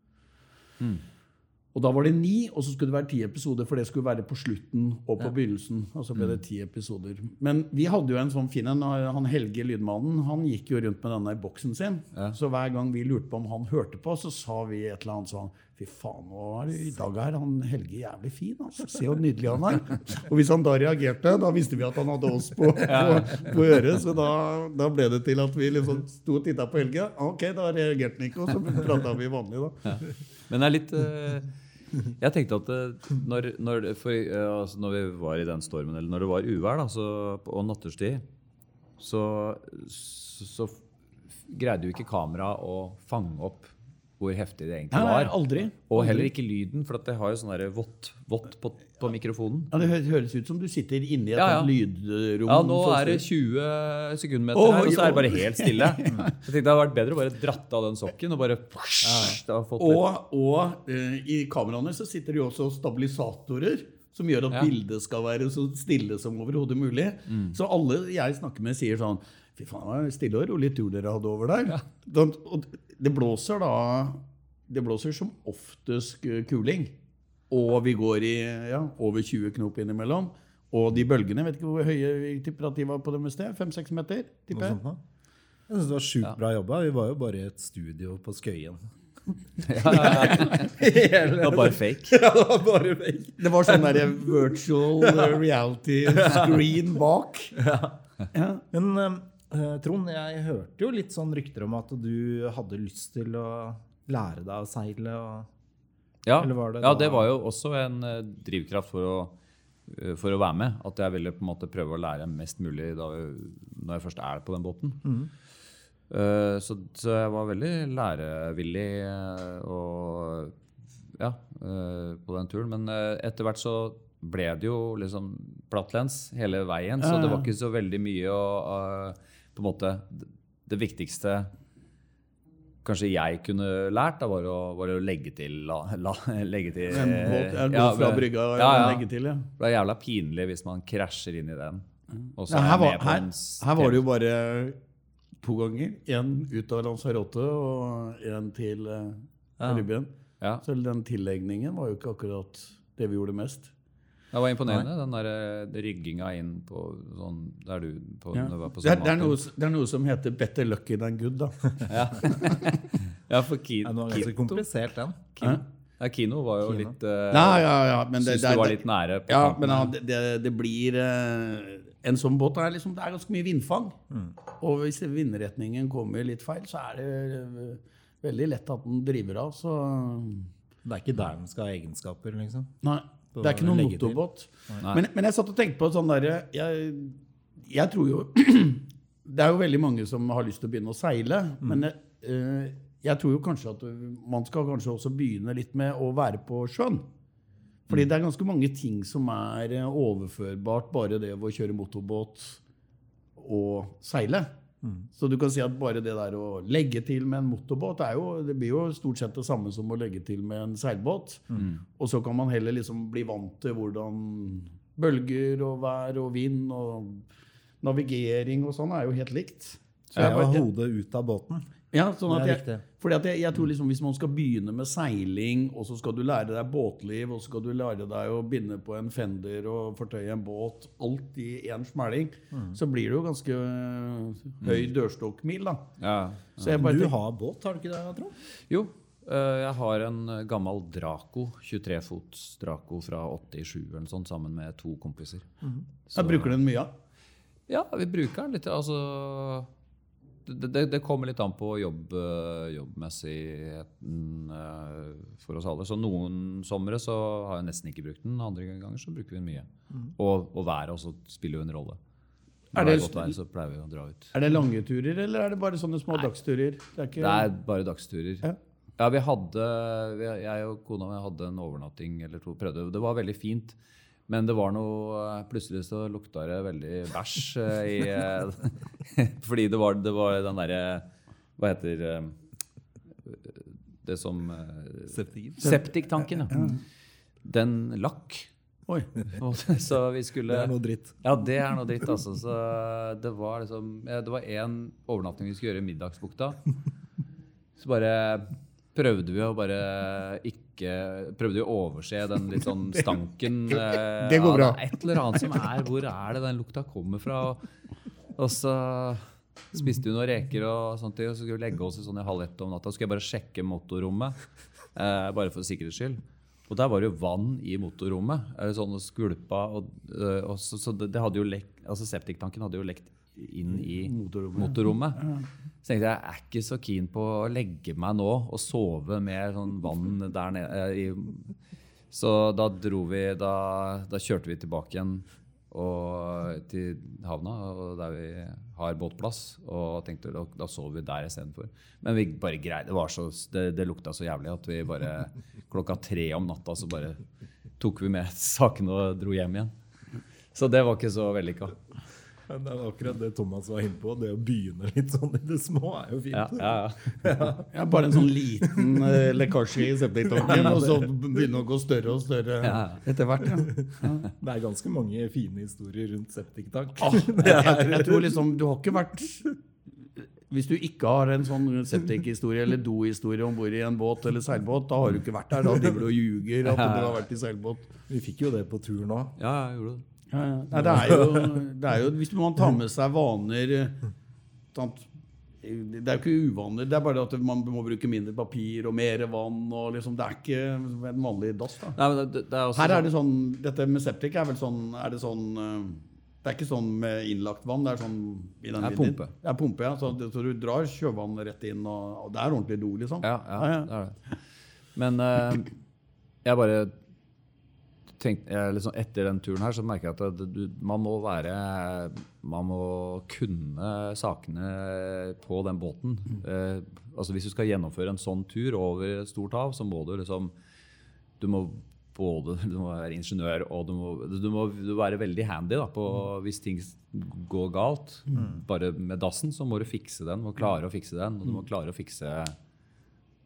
Mm. Og da var det ni, og så skulle det være ti episoder, for det skulle være på slutten og på ja. begynnelsen. Og så ble det ti episoder. Men vi hadde jo en sånn fin, han Helge Lydmannen, han gikk jo rundt med denne i boksen sin. Ja. Så hver gang vi lurte på om han hørte på, så sa vi et eller annet sånn, fy faen, nå er det, i dag er han Helge jævlig fin, altså. Se hvor nydelig han er. Og hvis han da reagerte, da visste vi at han hadde oss på, på, på øret, så da, da ble det til at vi liksom stod og tittet på Helge. Ok, da reagerte han ikke, og så pratet vi vanlig da. Ja. Men det er litt... Uh... Jeg tenkte at når, når, for, altså når vi var i den stormen, eller når det var uvær da, så, og natterstid, så, så, så greide jo ikke kamera å fange opp hvor heftig det egentlig var. Nei, aldri. Og heller ikke lyden, for det har jo sånn der vått, vått på, på mikrofonen. Ja, det høres ut som du sitter inne i et ja, ja. lydrom. Ja, nå er det tjue sekundmeter oh, her, og så er det bare helt stille. Jeg tenkte det hadde vært bedre å bare dratte av den sokken, og bare... Ja. Og, og uh, i kameraene så sitter det jo også stabilisatorer, som gjør at ja. bildet skal være så stille som overhodet mulig. Mm. Så alle jeg snakker med sier sånn, fy faen, stille og rolig tur dere hadde over der. Ja. Og det blåser da, det blåser som oftest kuling. Og vi går i ja, over tjue knop innimellom. Og de bølgene, vet ikke hvor høye vi tipper at de var på det med sted? fem seks meter, tipper jeg. Jeg synes det var sjukt ja. bra jobba. Vi var jo bare i et studio på Skøyen. Ja, ja, ja. Det var bare fake. Ja, det var bare fake. Det var sånn der virtual reality screen bak. Ja. Ja. Men... Uh, Trond, jeg hørte jo litt sånn rykter om at du hadde lyst til å lære deg å seile. Og, ja, det, ja det var jo også en uh, drivkraft for å, uh, for å være med. At jeg ville på en måte prøve å lære mest mulig da, når jeg først er på den båten. Mm. Uh, så, så jeg var veldig lærevillig uh, og, ja, uh, på den turen. Men uh, etter hvert så ble det jo liksom plattlends hele veien, så det var ikke så veldig mye å... Uh, på en måte, det viktigste kanskje jeg kunne lært da, var, å, var å legge til, la, la, legge til en båt, en båt ja, fra brygga og ja, ja. legge til, ja. Det er jævla pinlig hvis man krasjer inn i den. Og så Ja, er her, jeg var, med på her, en s- her var det jo bare to ganger. En ut av Lanzarote og en til eh, Karibien. Ja. Så den tillegningen var jo ikke akkurat det vi gjorde mest. Det var imponerende, den der eh, rygginga inn på sånn, der du på, Ja. når du var på Det, er, det, er Samaten. noe, det er noe som heter better lucky than good, da. Ja. Ja, for ki, Ja, det var ganske Kito, komplisert, den. Kino, ja, Kino var jo Kino. litt uh, Ja, ja, ja, men det, Syns det, du var det, litt nære på ja, kanten men ja, der. det, det, det blir eh, En sånn båt er liksom, det er ganske mye vindfang. Og hvis vindretningen kommer litt feil, så er det eh, veldig lett at den driver av. Så Det er ikke der den skal ha egenskaper, liksom. nei, det er ikke noen Legge til. motorbåt. Nei. Men, men jeg satt og tenkte på sånn der, jeg, jeg tror jo Det er jo veldig mange som har lyst til å begynne å seile, men jeg, eh, jeg tror jo kanskje at man skal kanskje også begynne litt med å være på sjøen. Fordi det er ganske mange ting som er eh, overførbart, bare det å kjøre motorbåt og seile. Så du kan si at bare det der å legge til med en motorbåt, er jo, det blir jo stort sett det samme som å legge til med en seilbåt. Og så kan man heller liksom bli vant til hvordan bølger og vær og vind og navigering og sånn er jo helt likt. Så Jeg jeg, har bare- hodet ut av båten. ja, sånn Det at er jeg, riktig. fordi at jeg, jeg tror liksom hvis man skal begynne med seiling, og så skal du lære deg båtliv, og så skal du lære deg å binde på en fender og fortøye en båt, alt i en smelling, så blir det jo ganske øh, høy dørstokkmil da. Ja. Så jeg bare Du tenker, har båt, har du ikke det, Trond? Jo, eh, jeg har en gammel Draco, tjuetre fots Draco fra åttisju eller noe sånt, sammen med to kompiser. jeg bruker den mye. Ja, vi bruker den litt, altså det, det, det kommer litt an på jobb, eh, jobbmessigheten eh, for oss alle. Så noen somre så har jeg nesten ikke brukt den, andre ganger så bruker vi den mye. Og, og været også spiller jo en rolle. Er Når det det- er godt vær, så pleier vi å dra ut. Er det lange turer, eller er det bare sånne små dagsturer? Det er ikke... Det er bare dagsturer. Ja. Ja, vi hadde, vi- jeg og kona mi hadde en overnatting eller to, prøvde. Det var veldig fint, men det var noe, plutselig så lukta det veldig bæsj eh, i, eh, fordi det var, det var den derre, hva heter eh, det som, eh, Septik. septiktanken, ja. Den lakk. Oi. Og så vi skulle... Det er noe dritt. Ja, det er noe dritt, altså. Så det var liksom, ja, det var en overnatting vi skulle gjøre i Middagsbukta. Så bare prøvde vi å bare ikke, prøvde vi å overse den litt sånn stanken. eh, Det går bra. Ja, det er et eller annet som er, hvor er det den lukta kommer fra? Og så spiste vi noen reker og sånt, og så skulle vi legge oss i sånn i halv ett om natta. Så skulle jeg bare sjekke motorrommet, eh, bare for sikkerhets skyld. Og der var det jo vann i motorrommet, eller sånn og skvulpa, og, øh, og så, så det, det hadde jo lekt, altså septiktanken hadde jo lekt inn i Motorrommet. motorrommet. Så tenkte jeg, jeg er ikke så keen på å legge meg nå og sove med sånn vann der nede. eh, I, så da dro vi, da, da kjørte vi tilbake igjen og, til havna, og der vi har båtplass, og tenkte da, da sov vi der i stedet for. Men vi bare greide, det, var så, det, det lukta så jævlig at vi bare klokka tre om natta så bare tok vi med saken og dro hjem igjen. Så det var ikke så vellykka. Men det er akkurat det Thomas var inne på. Det å begynne litt sånn i det små er jo fint. Ja, ja, ja. Ja, bare en sånn liten eh, lekkasje i septiktanken, og så begynne å gå større og større Ja. etter hvert. Ja. Det er ganske mange fine historier rundt septiktank. Ah, jeg, jeg, jeg tror liksom, du har ikke vært Hvis du ikke har en sånn septikhistorie eller dohistorie om bord i en båt eller seilbåt, da har du ikke vært der. Da driver du og ljuger at du har vært i seilbåt. Vi fikk jo det på tur nå. Ja, jeg gjorde det. Ja, ja. Nei, det, er jo, det er jo Hvis man tar med seg vaner sant? Det er jo ikke uvaner, det er bare at man må bruke mindre papir og mer vann. Og liksom, det er ikke en vanlig dass. Da. Nei, men det, det er også Her er det sånn, dette med septik er vel sånn, er det sånn eh, det er ikke sånn med innlagt vann, det er sånn i den Det er vinden. pumpe. Det er pumpe, ja. Så, det, så du drar sjøvann rett inn, og, og det er ordentlig do, liksom. Ja, ja, Ja, ja. det er det. Men eh, jeg bare tenkte, jeg, liksom, etter den turen her så merker jeg at det, du, man må være, man må kunne sakene på den båten. Eh, altså hvis du skal gjennomføre en sånn tur over et stort hav, så må du liksom, du må både, du må være ingeniør, og du må, du må, du må være veldig handy da, på hvis ting går galt. Bare med dassen så må du fikse den, du må klare å fikse den, og du må klare å fikse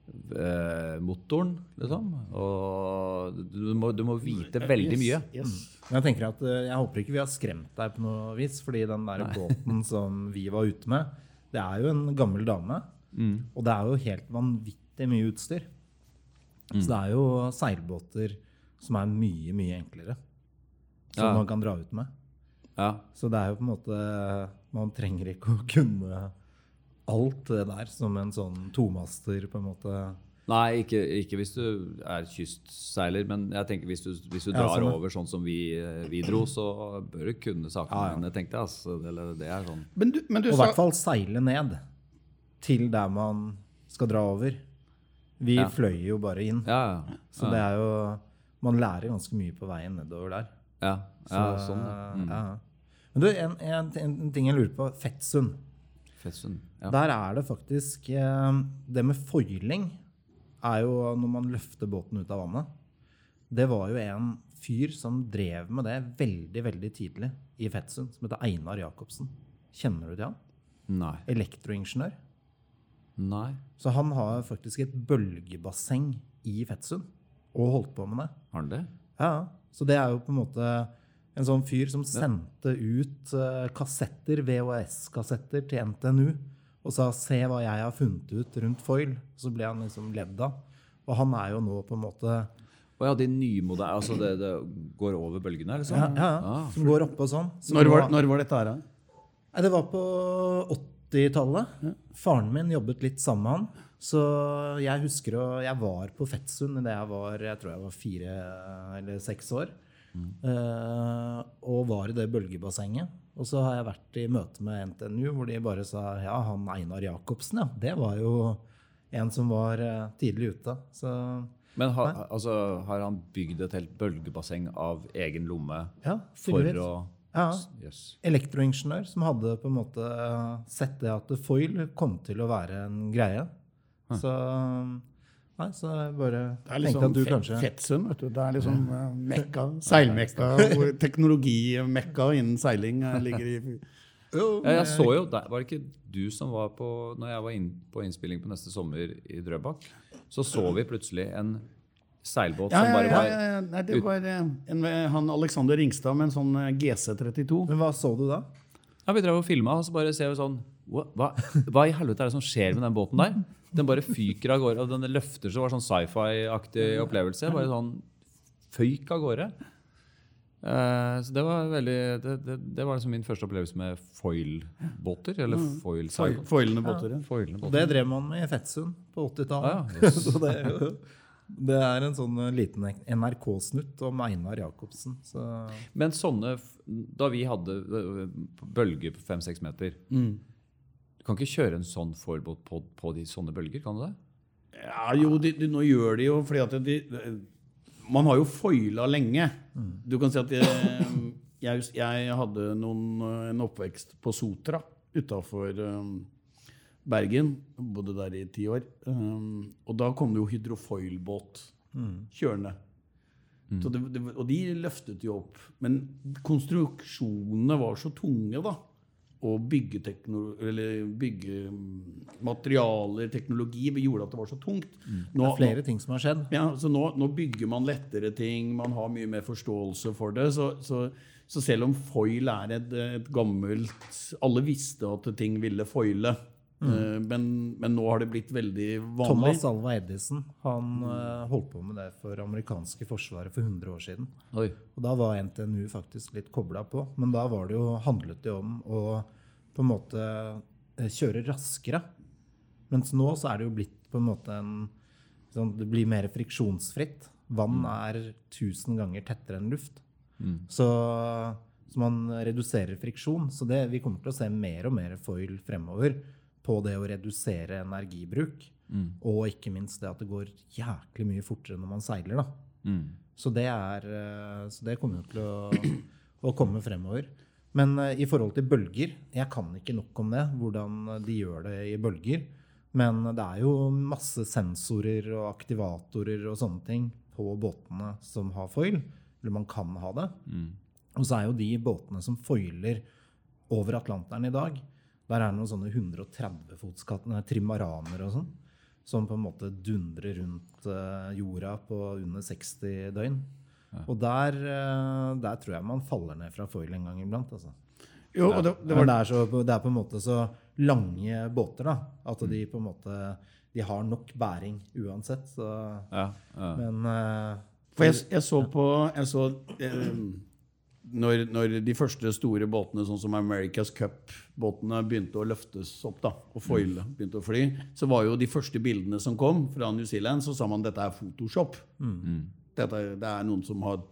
eh, motoren, liksom. Og du må, du må vite veldig mye. Yes, yes. Men jeg tenker at eh, jeg håper ikke vi har skremt deg på noe vis, fordi den der båten som vi var ute med, det er jo en gammel dame, Mm. og det er jo helt vanvittig mye utstyr. Mm. Så det er jo seilbåter som er mye, mye enklere, som Ja. man kan dra ut med. Ja. Så det er jo på en måte, man trenger ikke å kunne alt det der som en sånn tomaster på en måte. Nei, ikke, ikke hvis du er kystseiler, men jeg tenker hvis du, hvis du Ja, drar sånn, ja. over sånn som vi, vi dro, så bør du kunne sakene Ja, ja. mine, tenkte jeg. Altså. Det, det er sånn. Men du, men du Og i sa hvert fall seile ned til der man skal dra over. Vi Ja. fløy jo bare inn, Ja, ja. så det er jo, man lærer ganske mye på veien nedover der. Ja, ja Så, sånn. Ja. Mm. ja. Men du, en, en, en ting jeg lurer på, Fettsund. Fettsund. Ja. Der er det faktisk, eh, det med foiling er jo når man løfter båten ut av vannet. Det var jo en fyr som drev med det veldig, veldig tidlig i Fettsund, som heter Einar Jakobsen. Kjenner du til han? Nei. Elektroingeniør. Nei. Så han har faktisk et bølgebasseng i Fettsund, og holdt på med det. Har han det? Ja, så det er jo på en måte en sånn fyr som sendte ut uh, kassetter, V H S-kassetter til N T N U, og sa, se hva jeg har funnet ut rundt foil. Så ble han liksom ledd av. Og han er jo nå på en måte, Å ja, de nymode, altså det, det går over bølgene, liksom? ja, ja, Ah. som går oppå sånn. Så når nå- var, når var dette her? da? Nei, det var på åttitallet. Faren min jobbet litt sammen med han. Så jeg husker å, jeg var på Fettsund da jeg var, jeg tror jeg var fire eller seks år. Eh, og var i det bølgebassenget. Og så har jeg vært i møte med N T N U, hvor de bare sa, ja, han Einar Jakobsen, ja, det var jo en som var eh, tidlig ute. Så Men har, altså, har han bygd et helt bølgebasseng av egen lomme ja, for tydeligvis. å Ja. Jøss. Elektroingeniør som hadde på en måte sett det at foil kom til å være en greie. Så, nei, så jeg bare Det er tenkte liksom at du Fe- kanskje... Fettsund, vet du. Det er liksom eh, mekka, seilmekka, hvor teknologimekka innen seiling eh, ligger i Jo, Ja, jeg så jo, der, var det ikke du som var på, når jeg var inn, på innspilling på neste sommer i Drøbak, så så vi plutselig en seilbåt Ja, som ja, bare ja, var ja, nei, det var eh, en, han Alexander Ringstad med en sånn eh, G C trettito. Men hva så du da? Ja, vi drev og filmet, og så bare ser vi sånn, hva, hva, hva i helvete er det som skjer med den båten der? Den bare fyker av gårde, og den løfter så var sånn sci-fi-aktig opplevelse, bare sånn føyk av gårde. Eh, så det var veldig, det, det, det var liksom min første opplevelse med foil-båter, eller foil Foil- Foilende båter. Ja. Foilende Og båter. det drev man med i Fettsund på åttitallet. Ah, ja, yes. Så det er, jo, det er en sånn liten N R K-snutt om Einar Jakobsen. Så Men sånne, f- da vi hadde øh, bølger på fem-seks meter, Mm. du kan ikke kjøre en sånn foilbåt på, på de sånne bølger, kan du det? Ja, jo, de, de, nå gjør de jo fordi at de, man har jo foila lenge. Du kan si at jeg, jeg, jeg hadde noen, en oppvekst på Sotra utenfor um, Bergen. Bodde der i ti år. Um, og da kom det jo hydrofoilbåt kjørende. Så det, det, og de løftet jo opp. Men konstruksjonene var så tunge, da. Og byggetekno- eller byggematerialer, teknologi, gjorde at det var så tungt. det Nå, er flere ting som har skjedd. ja, så nå, nå bygger man lettere ting, man har mye mer forståelse for det. Så, så, så selv om foil er et, et gammelt Alle visste at ting ville foile. eh, Men, men nå har det blitt veldig vanlig. Thomas Alva Edison, han eh, holdt på med det for amerikanske forsvaret for hundre år siden. Oi. Og da var N T N U faktisk litt koblet på. Men da var det jo, handlet det om å på en måte eh, kjøre raskere. Mens nå så er det jo blitt på en måte en, sånn, det blir mer friksjonsfritt. Vann er tusen ganger tettere enn luft. Mm. Så, så man reduserer friksjon. Så det, vi kommer til å se mer og mer foil fremover på det å redusere energibruk. Mm. Og ikke minst det at det går jæklig mye fortere når man seiler. Da. Mm. Så det, er, eh, så det kommer jo til å, å komme fremover. Men eh, i forhold til bølger, jeg kan ikke nok om det, hvordan de gjør det i bølger. Men det er jo masse sensorer og aktivatorer og sånne ting på båtene som har foil, eller man kan ha det. Mm. Og så er jo de båtene som foiler over Atlanteren i dag, der er det noen sånne hundre og tretti fots trimaraner og sånn. som på en måte dundrer rundt uh, jorda på under seksti døgn. Ja. Og der, uh, der tror jeg man faller ned fra foil en gang iblant. Altså. Jo, og det, det, var... det, er så, det er på en måte så lange båter da, at de på en måte de har nok bæring uansett. Så, ja, ja. Men... Uh, For jeg, jeg så på... Jeg så, eh, når, når de første store båtene, sånn som America's Cup-båtene, begynte å løftes opp da, og foile, begynte å fly, så var jo de første bildene som kom fra New Zealand, så sa man dette er Photoshop. Mm. Dette, det er noen som har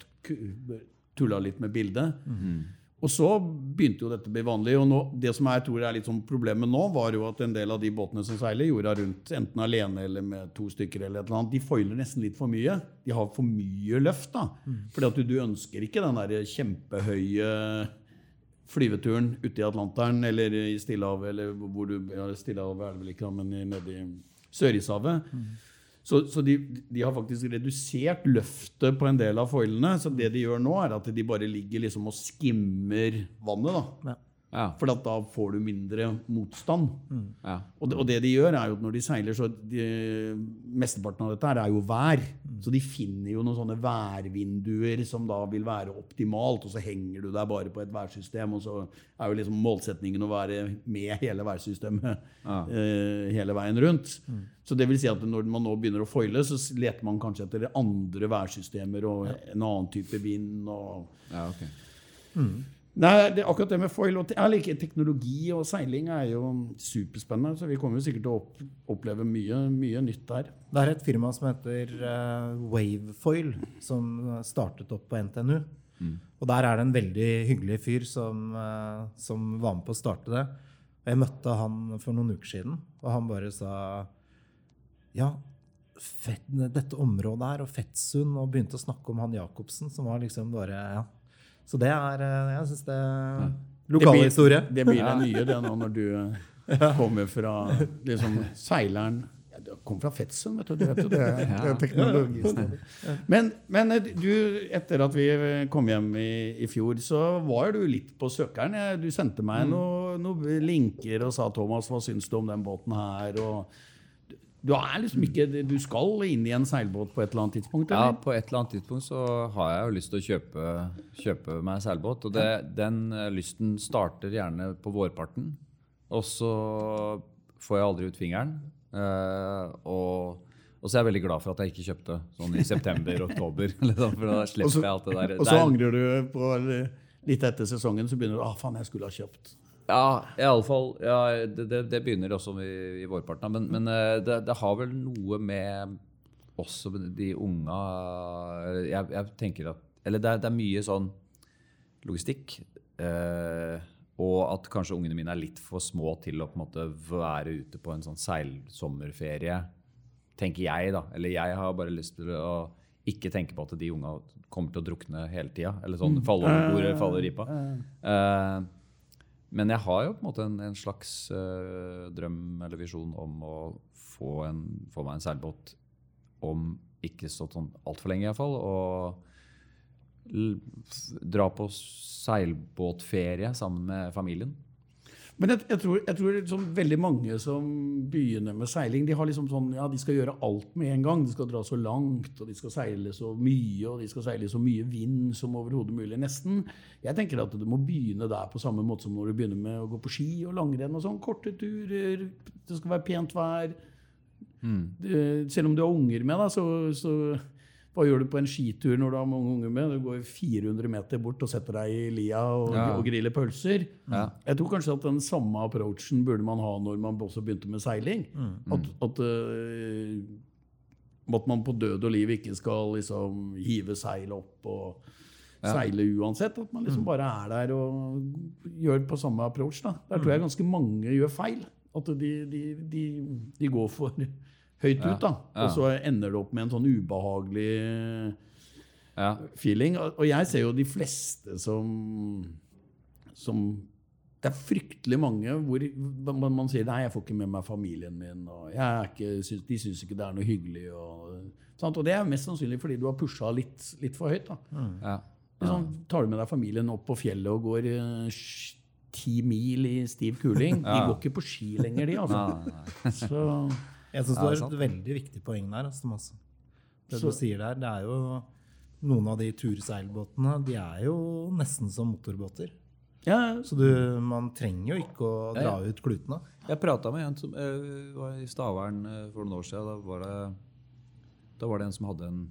tullet litt med bildet. Mm. Og så begynte jo dette å bli vanlig, og nå, det som jeg tror er litt sånn problemet nå, var jo at en del av de båtene som seiler jorda rundt, enten alene eller med to stykker eller et eller annet, de foiler nesten litt for mye. De har for mye løft da. Mm. Fordi at du, du ønsker ikke den der kjempehøye flyveturen ute i Atlanteren, eller i Stillehavet, eller hvor du, ja, Stillehavet er det vel ikke, men nede i Sørishavet. Mm. Så, så de, de har faktisk redusert løftet på en del av foilene, så det de gjør nå er at de bare ligger liksom og skimmer vannet da. Ja. Ja. For da får du mindre motstand. Mm. Ja. Og, det, og det de gjør er jo at når de seiler, så de, mesteparten av dette her er jo vær. Mm. Så de finner jo noen sånne værvinduer som da vil være optimalt, og så henger du der bare på et værsystem, og så er jo liksom målsetningen å være med hele værsystemet ja. eh, hele veien rundt. Mm. Så det vil si at når man nå begynner å foile, så leter man kanskje etter andre værsystemer og ja. En annen type vind. Og ja, ok. Mm. Nei, det, akkurat det med foil og jeg liker teknologi og seiling er jo superspennende, så vi kommer jo sikkert til å opp, oppleve mye, mye nytt der. Det er et firma som heter uh, Wavefoil, som startet opp på N T N U. Mm. Og der er det en veldig hyggelig fyr som, uh, som var med på å starte det. Og jeg møtte han for noen uker siden, og han bare sa, ja, fett, dette området her, og Fettsund, og begynte å snakke om han Jacobsen, som var liksom bare, ja. Så det er, jeg synes det er lokale historie. Det blir det nye det nå når du kommer fra liksom, seileren. Ja, du kom fra Fettsund, vet du. Du vet jo det, det er teknologi. Men, men du, etter at vi kom hjem i, i fjor, så var du litt på søkeren. Du sendte meg noen noe linker og sa, Thomas, hva synes du om den båten her? Og du er liksom ikke, du skal inn i en seilbåt på et eller annet tidspunkt, eller? Ja, på et eller annet tidspunkt så har jeg jo lyst til å kjøpe, kjøpe meg seilbåt, og det, den lysten starter gjerne på vårparten, og så får jeg aldri ut fingeren, uh, og, og så er jeg veldig glad for at jeg ikke kjøpte sånn i september, oktober, liksom, for da slipper så, jeg alt det der. Og så angrer du på litt etter sesongen, så begynner du, ah faen, jeg skulle ha kjøpt. Ja, i alle fall, ja, det, det, det begynner også i, i vårparten, men, men det, det har vel noe med også de unge, jeg, jeg tenker at, eller det er, det er mye sånn logistikk, eh, og at kanskje ungene mine er litt for små til å på en måte være ute på en sånn seilsommerferie, tenker jeg da, eller jeg har bare lyst til å ikke tenke på at de unge kommer til å drukne hele tiden, eller sånn, faller over bordet, faller ripa. Eh, Men jeg har jo på en måte en, en slags uh, drøm eller visjon om å få, en, få meg en seilbåt om ikke så sånn alt for lenge i hvert fall, og l- dra på seilbåtferie sammen med familien. Men jeg, jeg tror, jeg tror liksom veldig mange som begynner med seiling, de har liksom sånn, ja, de skal gjøre alt med en gang. De skal dra så langt, og de skal seile så mye, og de skal seile så mye vind som overhodet mulig nesten. Jeg tenker at du må begynne der på samme måte som når du begynner med å gå på ski og langrenn og sånn, korte turer, det skal være pent vær. Mm. Selv om du har unger med, da, så, så hva gjør du på en skitur når du har mange unger med? Du går fire hundre meter bort og setter deg i lia og, ja. og griller pølser. Ja. Jeg tror kanskje at den samme approachen burde man ha når man også begynte med seiling. Mm. At, at, uh, at man på død og liv ikke skal liksom hive seil opp og ja. seile uansett. At man liksom bare er der og gjør på samme approach. Da. Der tror jeg ganske mange gjør feil. At de, de, de, de går for høyt ut, da. Ja, ja. Og så ender det opp med en sånn ubehagelig ja. feeling. Og jeg ser jo de fleste som, som det er fryktelig mange hvor man, man sier, nei, jeg får ikke med meg familien min, og jeg er ikke, de synes ikke det er noe hyggelig. Og, sant? Og det er mest sannsynlig fordi du har pushet litt, litt for høyt. Da. Mm. Ja. Sånn, tar du med deg familien opp på fjellet og går ti mil i stiv kuling, ja. de går ikke på ski lenger, de, altså. Så... Jeg synes Ja, det det er er sant. et veldig viktig poeng der, altså, Thomas. Det Så- du sier der, det er jo noen av de turseilbåtene, de er jo nesten som motorbåter. Ja, Så du, man trenger jo ikke å Ja, dra ja. ut klutene. Jeg pratet med en som eh, var i Stavern eh, for noen år siden. Da var, det, da var det en som hadde en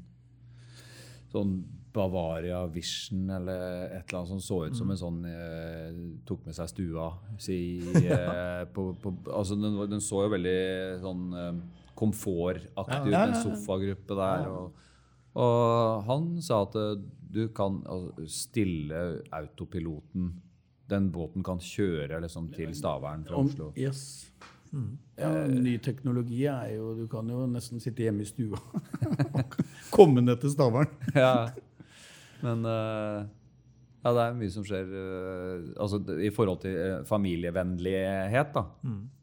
sånn Bavaria Vision eller et eller annet som så ut som en sånn eh, tok med seg stua si, eh, på, på, altså den, var- den så jo veldig sånn eh, komfortaktig ut, Ja, ja, en ja. sofagruppe der. Og, og han sa at eh, du kan altså, stille autopiloten. Den båten kan kjøre liksom, til Stavern fra om, Oslo. yes. Ja, ny teknologi er jo, du kan jo nesten sitte hjemme i stua. Komme ned til Stavern. Ja. Men eh, ja, det er mye som skjer eh, altså, det- i forhold til eh, familievennlighet. Da,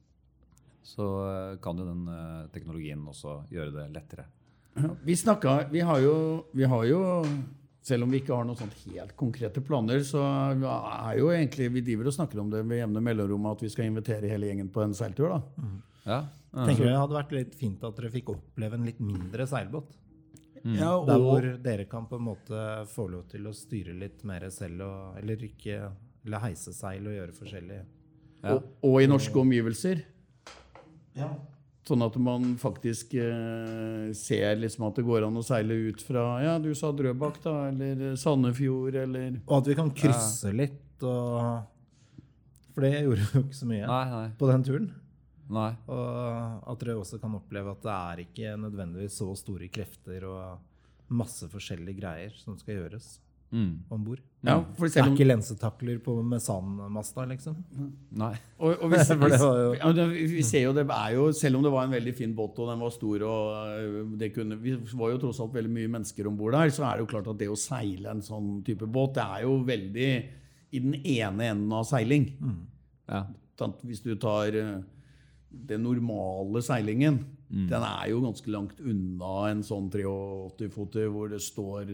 så eh, kan jo den eh, teknologien også gjøre det lettere. Vi snakket, vi har jo, vi har jo, selv om vi ikke har noen sånt helt konkrete planer, så er jo egentlig, vi driver og snakker om det med jevne mellomrom at vi skal invitere hele gjengen på en seiltur da. Ja. Ja. Tenker jeg det hadde vært litt fint at dere fikk oppleve en litt mindre seilbåt. Ja, Der hvor og, dere kan på en måte få lov til å styre litt mer selv, og, eller, ikke, eller heise seil og gjøre forskjellig. Ja. og, og i norske omgivelser. Ja. Sånn at man faktisk eh, ser liksom at det går an å seile ut fra, ja, du sa Drøbak da, eller Sandefjord, eller... Og at vi kan krysse litt, og, for det gjorde jo ikke så mye Nei, nei. på den turen. nei. Og at dere også kan oppleve at det er ikke nødvendigvis så store krefter og masse forskjellige greier som skal gjøres Mm. ombord. Ja, for Det er selv om... ikke lensetakler på mesanmasta, liksom. nei. Og, og vi, For det var jo- ja, det, vi ser jo det er jo, selv om det var en veldig fin båt og den var stor og øh, det kunne, vi var jo tross alt veldig mye mennesker ombord der, så er det jo klart at det å seile en sånn type båt, det er jo veldig i den ene enden av seiling. Ja. Sant? Hvis du tar øh, den normale seilingen, den er jo ganske langt unna en sånn åttitre-foter hvor det står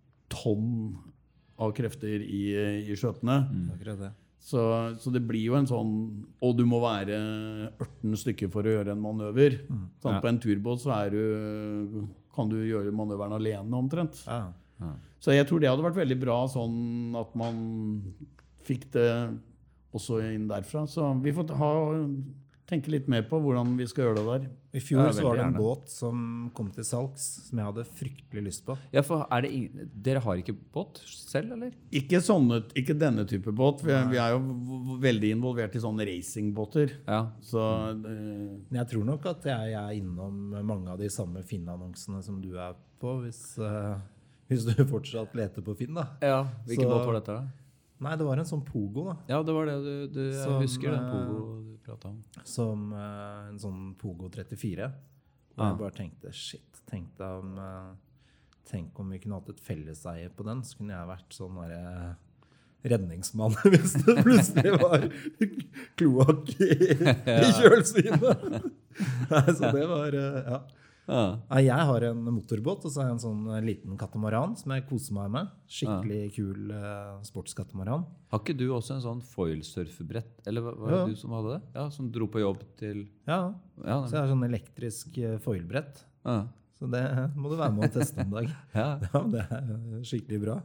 tonn av krefter i, i skjøtene. Akkurat det. Så, så det blir jo en sånn, og du må være ørten stykker for å gjøre en manøver. Sant? Ja. På en turbåt så er du, kan du gjøre manøveren alene omtrent. Ja. Så jeg tror det hadde vært veldig bra sånn at man fikk det også inn derfra. Så vi får ha, tenke litt mer på hvordan vi skal gjøre det der. I fjor Ja, så var det en veldig gjerne. båt som kom til salgs, som jeg hadde fryktelig lyst på. Ja, for er det ing- dere har ikke båt selv, eller? Ikke, sånne, ikke denne type båt. Vi, er- vi er jo v- v- veldig involvert i sånne racingbåter. Ja. Så eh, Men jeg tror nok at jeg er innom mange av de samme Finn-annonsene som du er på, hvis, eh, hvis du fortsatt leter på Finn, da. ja. Hvilken Så- båt var dette? da? Nei, det var en sånn Pogo, da. Ja, det var det du, du jeg Som, husker den eh, Pogo du pratet om. Som eh, en sånn Pogo trettifire. Og Ah. jeg bare tenkte, shit, tenk, deg om, eh, tenk om vi kunne hatt et felleseie på den, så kunne jeg vært sånn der, eh, redningsmann hvis det plutselig var kloakk i, i kjølsvinet. Nei, så det var, eh, ja. Ja. Nei, jeg har en motorbåt, og så har jeg en sånn eh, liten katamaran som jeg koser meg med. Skikkelig kul eh, sportskatamaran. Har ikke du også en sånn foilsurfebrett? Eller var var det Ja. du som hadde det? Ja, som dro på jobb til... Ja, Ja, så jeg har sånn elektrisk eh, foilbrett. ja. Så det må du være med å teste en dag. ja. Ja, det er skikkelig bra.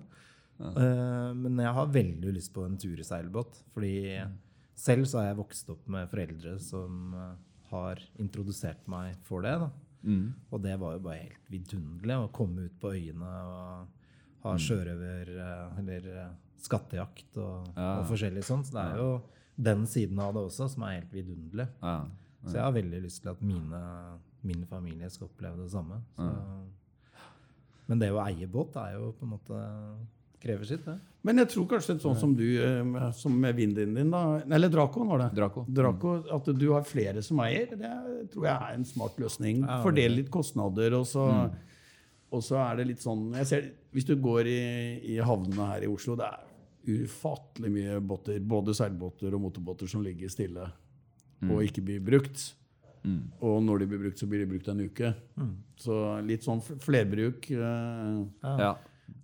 Eh, men jeg har veldig lyst på en turseilbåt, fordi selv så har jeg vokst opp med foreldre som eh, har introdusert meg for det. Da. Mm. Og det var jo bare helt vidunderlig å komme ut på øyene og ha sjørøver, eh, eller eh, skattejakt og, Ja. og forskjellig sånt. Så det er jo den siden av det også som er helt vidunderlig. Ja. Så jeg har veldig lyst til at mine, min familie skal oppleve det samme. Så. Men det å eie båt er jo på en måte krever sitt, det. Men jeg tror kanskje sånn som du, eh, som med vinden din da, eller Dracoen var det? Draco. Draco, at du har flere som eier, det tror jeg er en smart løsning. Ja, Fordele litt kostnader, og så, og så er det litt sånn, jeg ser, hvis du går i, i havnene her i Oslo, det er ufattelig mye båter, både seilbåter og motorbåter som ligger stille og ikke blir brukt. Mm. Og når de blir brukt, så blir de brukt en uke. Så litt sånn flerbruk eh, Ja.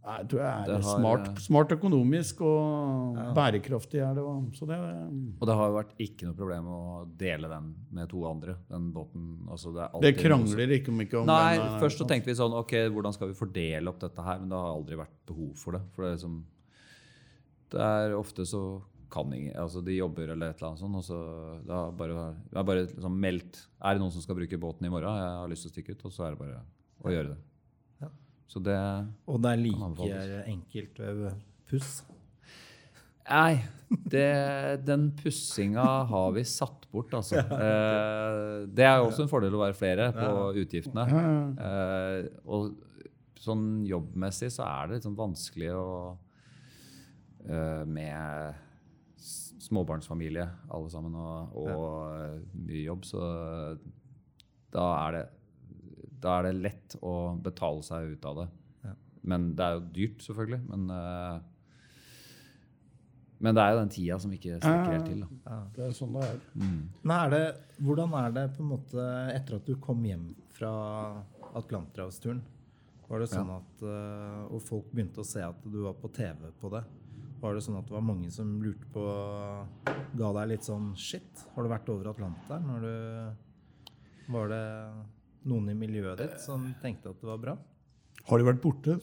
Jeg tror jeg er Det har- smart, smart økonomisk og bærekraftig er det. og- Så det Og det har jo vært ikke noe problem å dele den med to andre, den båten. Altså, det er alltid Det noe som- krangler ikke om ikke om Nei, den er- først så tenkte vi sånn, ok, hvordan skal vi fordele opp dette her? Men det har aldri vært behov for det. For det er liksom, det er ofte så kan ingen, altså de jobber eller et eller annet sånt, og så det er bare, det er bare liksom meldt, er det noen som skal bruke båten i morgen? Jeg har lyst til å stikke ut, og så er det bare å gjøre det. Ja. Så det... Og det er like anbefales. enkelt ved puss. Nei, det, den pussinga har vi satt bort, altså. Eh, det er jo også en fordel å være flere på utgiftene. Eh, og sånn jobbmessig så er det liksom vanskelig å eh, med s- småbarnsfamilie alle sammen og, og eh, mye jobb, så da er det da er det lett å betale seg ut av det. Men det er jo dyrt, selvfølgelig. Men eh, Men det er jo den tida som ikke strekker helt til. Da. Det er sånn det er. Men er det, hvordan er det på en måte etter at du kom hjem fra Atlanterhavsturen? Var det sånn at, uh, og folk begynte å se at du var på T V på det? Var det sånn at det var mange som lurte på, ga deg litt sånn, shit, har du vært over Atlanteren? Når du, var det noen i miljøet ditt som tenkte at det var bra? Har du vært borte?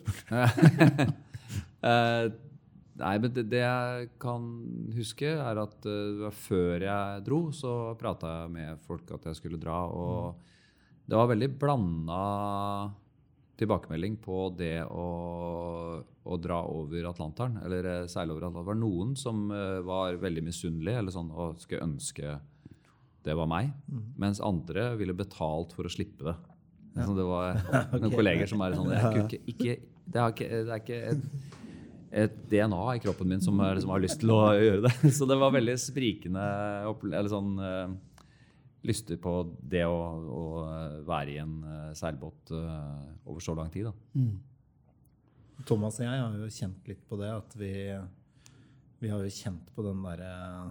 Eh, nei, men det, det jeg kan huske er at uh, før jeg dro, så pratet jeg med folk at jeg skulle dra, og det var veldig blandet tilbakemelding på det å, å dra over Atlanteren, eller eh, seile over Atlanteren. Det var noen som eh, var veldig misunnelige, eller sånn, og skulle ønske det var meg, mens andre ville betalt for å slippe det. Så det var noen kolleger som er sånn, jeg kunne ikke, ikke, det, har ikke, det er ikke et, et D N A i kroppen min som, er, som har lyst til å gjøre det. Så det var veldig sprikende, opple- eller sånn, eh, lyster på det å, å være i en uh, seilbåt uh, over så lang tid. Da. Mm. Thomas og jeg har jo kjent litt på det, at vi, vi har jo kjent på den der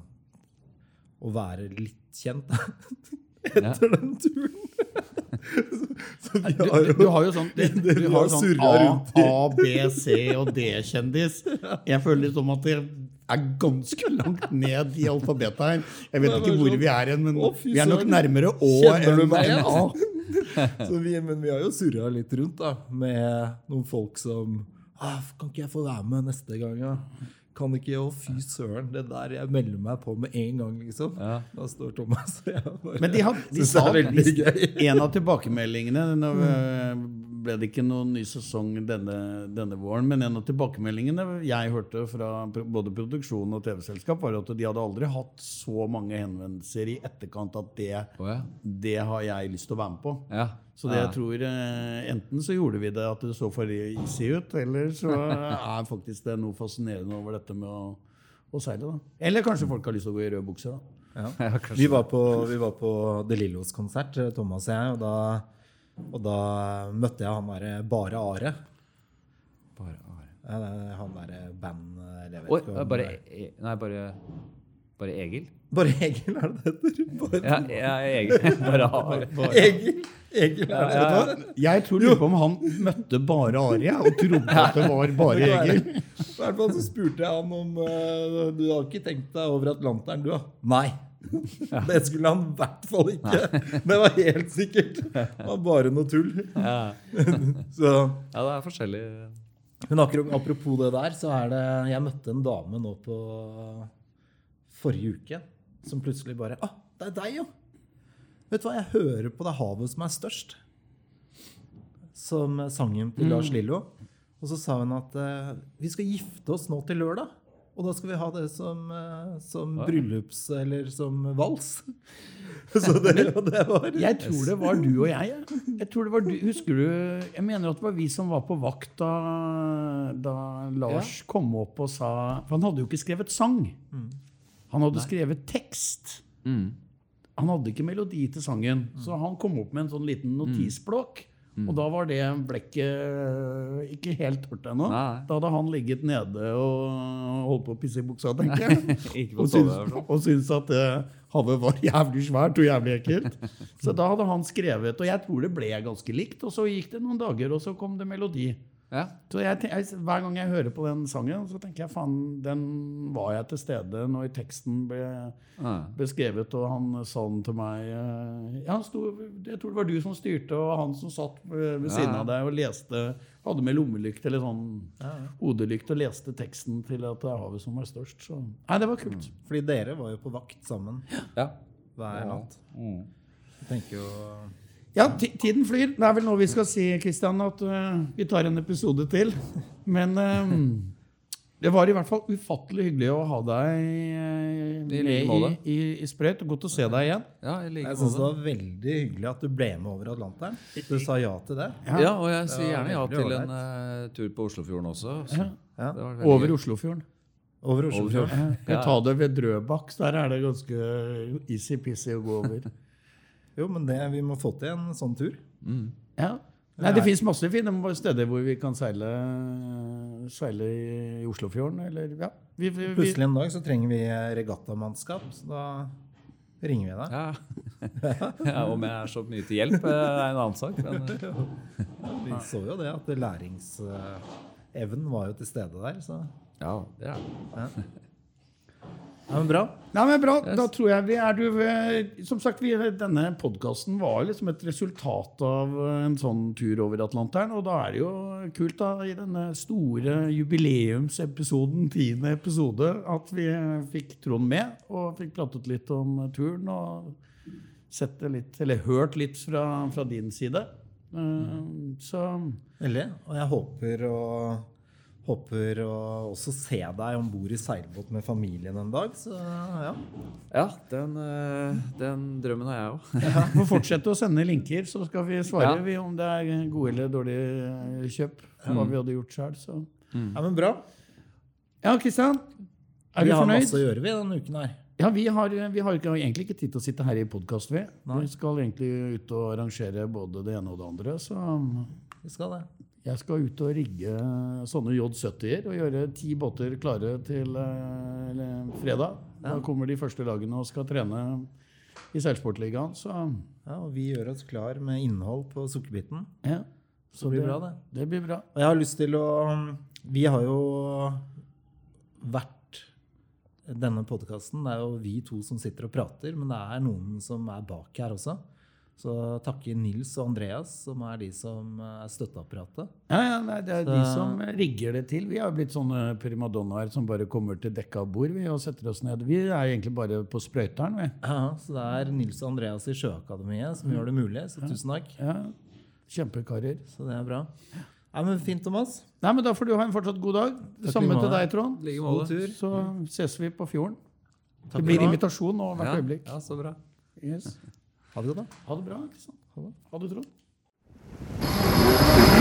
å være litt kjent etter ja. den turen. så, så vi har jo, du, du har jo sånn, det, det, du har sånn A, A, B, C og D-kjendis. Jeg føler litt som at det er ganske langt ned i alfabetet her. Jeg vet ikke hvor vi er igjen, men Å, vi er nok nærmere Å Kjenner du enn meg enn A. så vi, men vi har jo surret litt rundt da, med noen folk som ah, kan ikke jeg få være med neste gang? Ja? Kan ikke jeg, å fy søren, det der jeg melder meg på med en gang, liksom. Ja. Da står Thomas og jeg bare, Men de, had, de sa en av tilbakemeldingene, nå ble det ikke noen ny sesong denne, denne våren, men en av tilbakemeldingene jeg hørte fra både produksjon og T V-selskap var at de hadde aldri hatt så mange henvendelser i etterkant at det, oh, ja. det har jeg lyst til å være med på. Ja. Så det jeg tror, enten så gjorde vi det at det så for easy ut, eller så er faktisk det noe fascinerende over dette med å, å seile. Da. Eller kanskje folk har lyst til å gå i røde bukser. Da. Ja. Ja, vi, var på, vi var på De Lillos konsert, Thomas og jeg, og da, og da møtte jeg han der Bare Are. Bare Are? Ja, han der band... Jeg vet Oi, ikke om, bare, nei, bare, bare Egil? Bare Egil er det det heter? Bare, ja, ja, Egil. Bare Are. Egil. Egil er det ja, ja. Jeg tror lurer på om han møtte Bare Are og trodde at det var bare Egil. I hvert fall så spurte jeg han om uh, du har ikke tenkt deg over Atlanteren, du da? Nei. Det skulle han i hvert fall ikke. Det var helt sikkert. Det var bare noe tull. Ja, så. Ja det er forskjellig. Men apropos det der, så er det jeg møtte en dame nå på forrige uke som plutselig bare ah, det er deg jo. Vet du hva, jeg hører på det havet som er størst. Som sangen til Lars Lillo. Og så sa hun at uh, vi skal gifte oss nå til lørdag. Og da skal vi ha det som, uh, som ja. bryllups eller som vals. Så det, det var... Jeg tror det var du og jeg. Jeg tror det var du, husker du, jeg mener at det var vi som var på vakt da, da Lars ja. kom opp og sa, for han hadde jo ikke skrevet sang. Mm. Han hadde Nei. skrevet tekst. Mm. Han hadde ikke melodi til sangen, mm. så han kom opp med en sånn liten notisblokk. Mm. Og da var det blekket ikke helt tørt ennå. Da hadde han ligget nede og holdt på å pisse i buksa, tenker jeg. og, syns, og syns at det havet var jævlig svært og jævlig ekkelt. Så da hadde han skrevet, og jeg tror det ble ganske likt. Og så gikk det noen dager, og så kom det melodi. Ja. Så jeg, ten- jeg, hver gang jeg hører på den sangen, så tenker jeg, faen, den var jeg til stede når teksten ble Ja. beskrevet, og han sa den til meg. eh, Ja, han sto, jeg tror det var du som styrte, og han som satt ved ved siden Ja. av deg og leste, hadde med lommelykt eller sånn hodelykt og leste teksten til at det er havet som er størst. Så. Nei, det var kult. Fordi dere var jo på vakt sammen Ja. hver natt. Mm. Jeg tenker jo... Ja, ti- tiden flyr. Det er vel nå vi skal si, Kristian, at uh, vi tar en episode til. Men um, det var i hvert fall ufattelig hyggelig å ha deg uh, I like med måte. i, i, i Sprøyt. Godt å se deg igjen. Ja, jeg liker Jeg synes det det. var veldig hyggelig at du ble med over Atlanteren. Du sa ja til det. Ja, og jeg sier Det var gjerne ja veldig til en ålreit. eh, tur på Oslofjorden også. Så. Ja. Ja. Det var veldig Over gøy. Oslofjorden. Over Oslofjorden. Oslofjorden. Jeg Ja. tar det ved Drøbak, så der er det ganske easy-pissy å gå over. Jo, men det, vi må få til en sånn tur. Mm. Ja. Nei, det finnes masse fine steder hvor vi kan seile, seile i Oslofjorden. Eller, ja. vi, vi, vi, Plutselig en dag så trenger vi regattamannskap, så da ringer vi deg. Ja. Ja, om jeg er så mye til hjelp, er en annen sak. Men, eh, Vi så jo det at læringsevnen var jo til stede der, så... ja, det er det. Ja, men bra. Nei, men bra, Yes. da tror jeg vi er du ved- Som sagt, vi, denne podcasten var liksom et resultat av en sånn tur over Atlanteren, og da er det jo kult da, i denne store jubileumsepisoden, tiende episode, at vi fikk Trond med, og fikk pratet litt om turen, og sett det litt, eller hørt litt fra, fra din side. Uh, så Veldig. Og jeg håper å, håper å også se deg ombord i seilbåt med familien en dag, så ja. Ja, den, eh, den drømmen har jeg òg. ja, får fortsette å sende linker, så skal vi svare Ja. vi om det er gode eller dårlige kjøp, hva vi hadde gjort selv. Så. Ja, men bra. Ja, Kristian, er Vi du har fornøyd? masse å gjøre vi denne uken her. Ja, vi har, vi har ikke, egentlig ikke tid til å sitte her i podcast, vi. Nei. Vi skal egentlig ut og arrangere både det ene og det andre, så Vi skal det. jeg skal ut og rigge sånne J sytti-er og gjøre ti båter klare til eh, eller fredag. Da kommer de første lagene og skal trene i Seilsportligaen, så Ja, og vi gjør oss klar med innhold på sukkerbiten. ja. Så det blir bra, det. Det blir bra. Og jeg har lyst til å... Vi har jo vært denne podcasten. Det er jo vi to som sitter og prater, men det er noen som er bak her også. Så takke Nils og Andreas, som er de som er støtteapparatet. Ja, ja, nei, det er de Så- som rigger det til. Vi har blitt sånne primadonnaer som bare kommer til dekka bord vi, og setter oss ned. Vi er egentlig bare på sprøyteren, vi. Ja, så det er Nils og Andreas i Sjøakademiet som gjør det mulig, så tusen takk. Ja, kjempekarer. Så det er bra. Ja, men fint, Thomas. Nei, men da får du ha en fortsatt god dag. Det Takk samme i like til måte. deg, Trond. Like God måte. tur. Så ses vi på fjorden. Takk Det blir for nå. invitasjon nå hvert Ja, øyeblikk. ja, så bra. Yes. Ha det godt, da. Ha det bra, Kristian. Ha det. Ha det, Trond.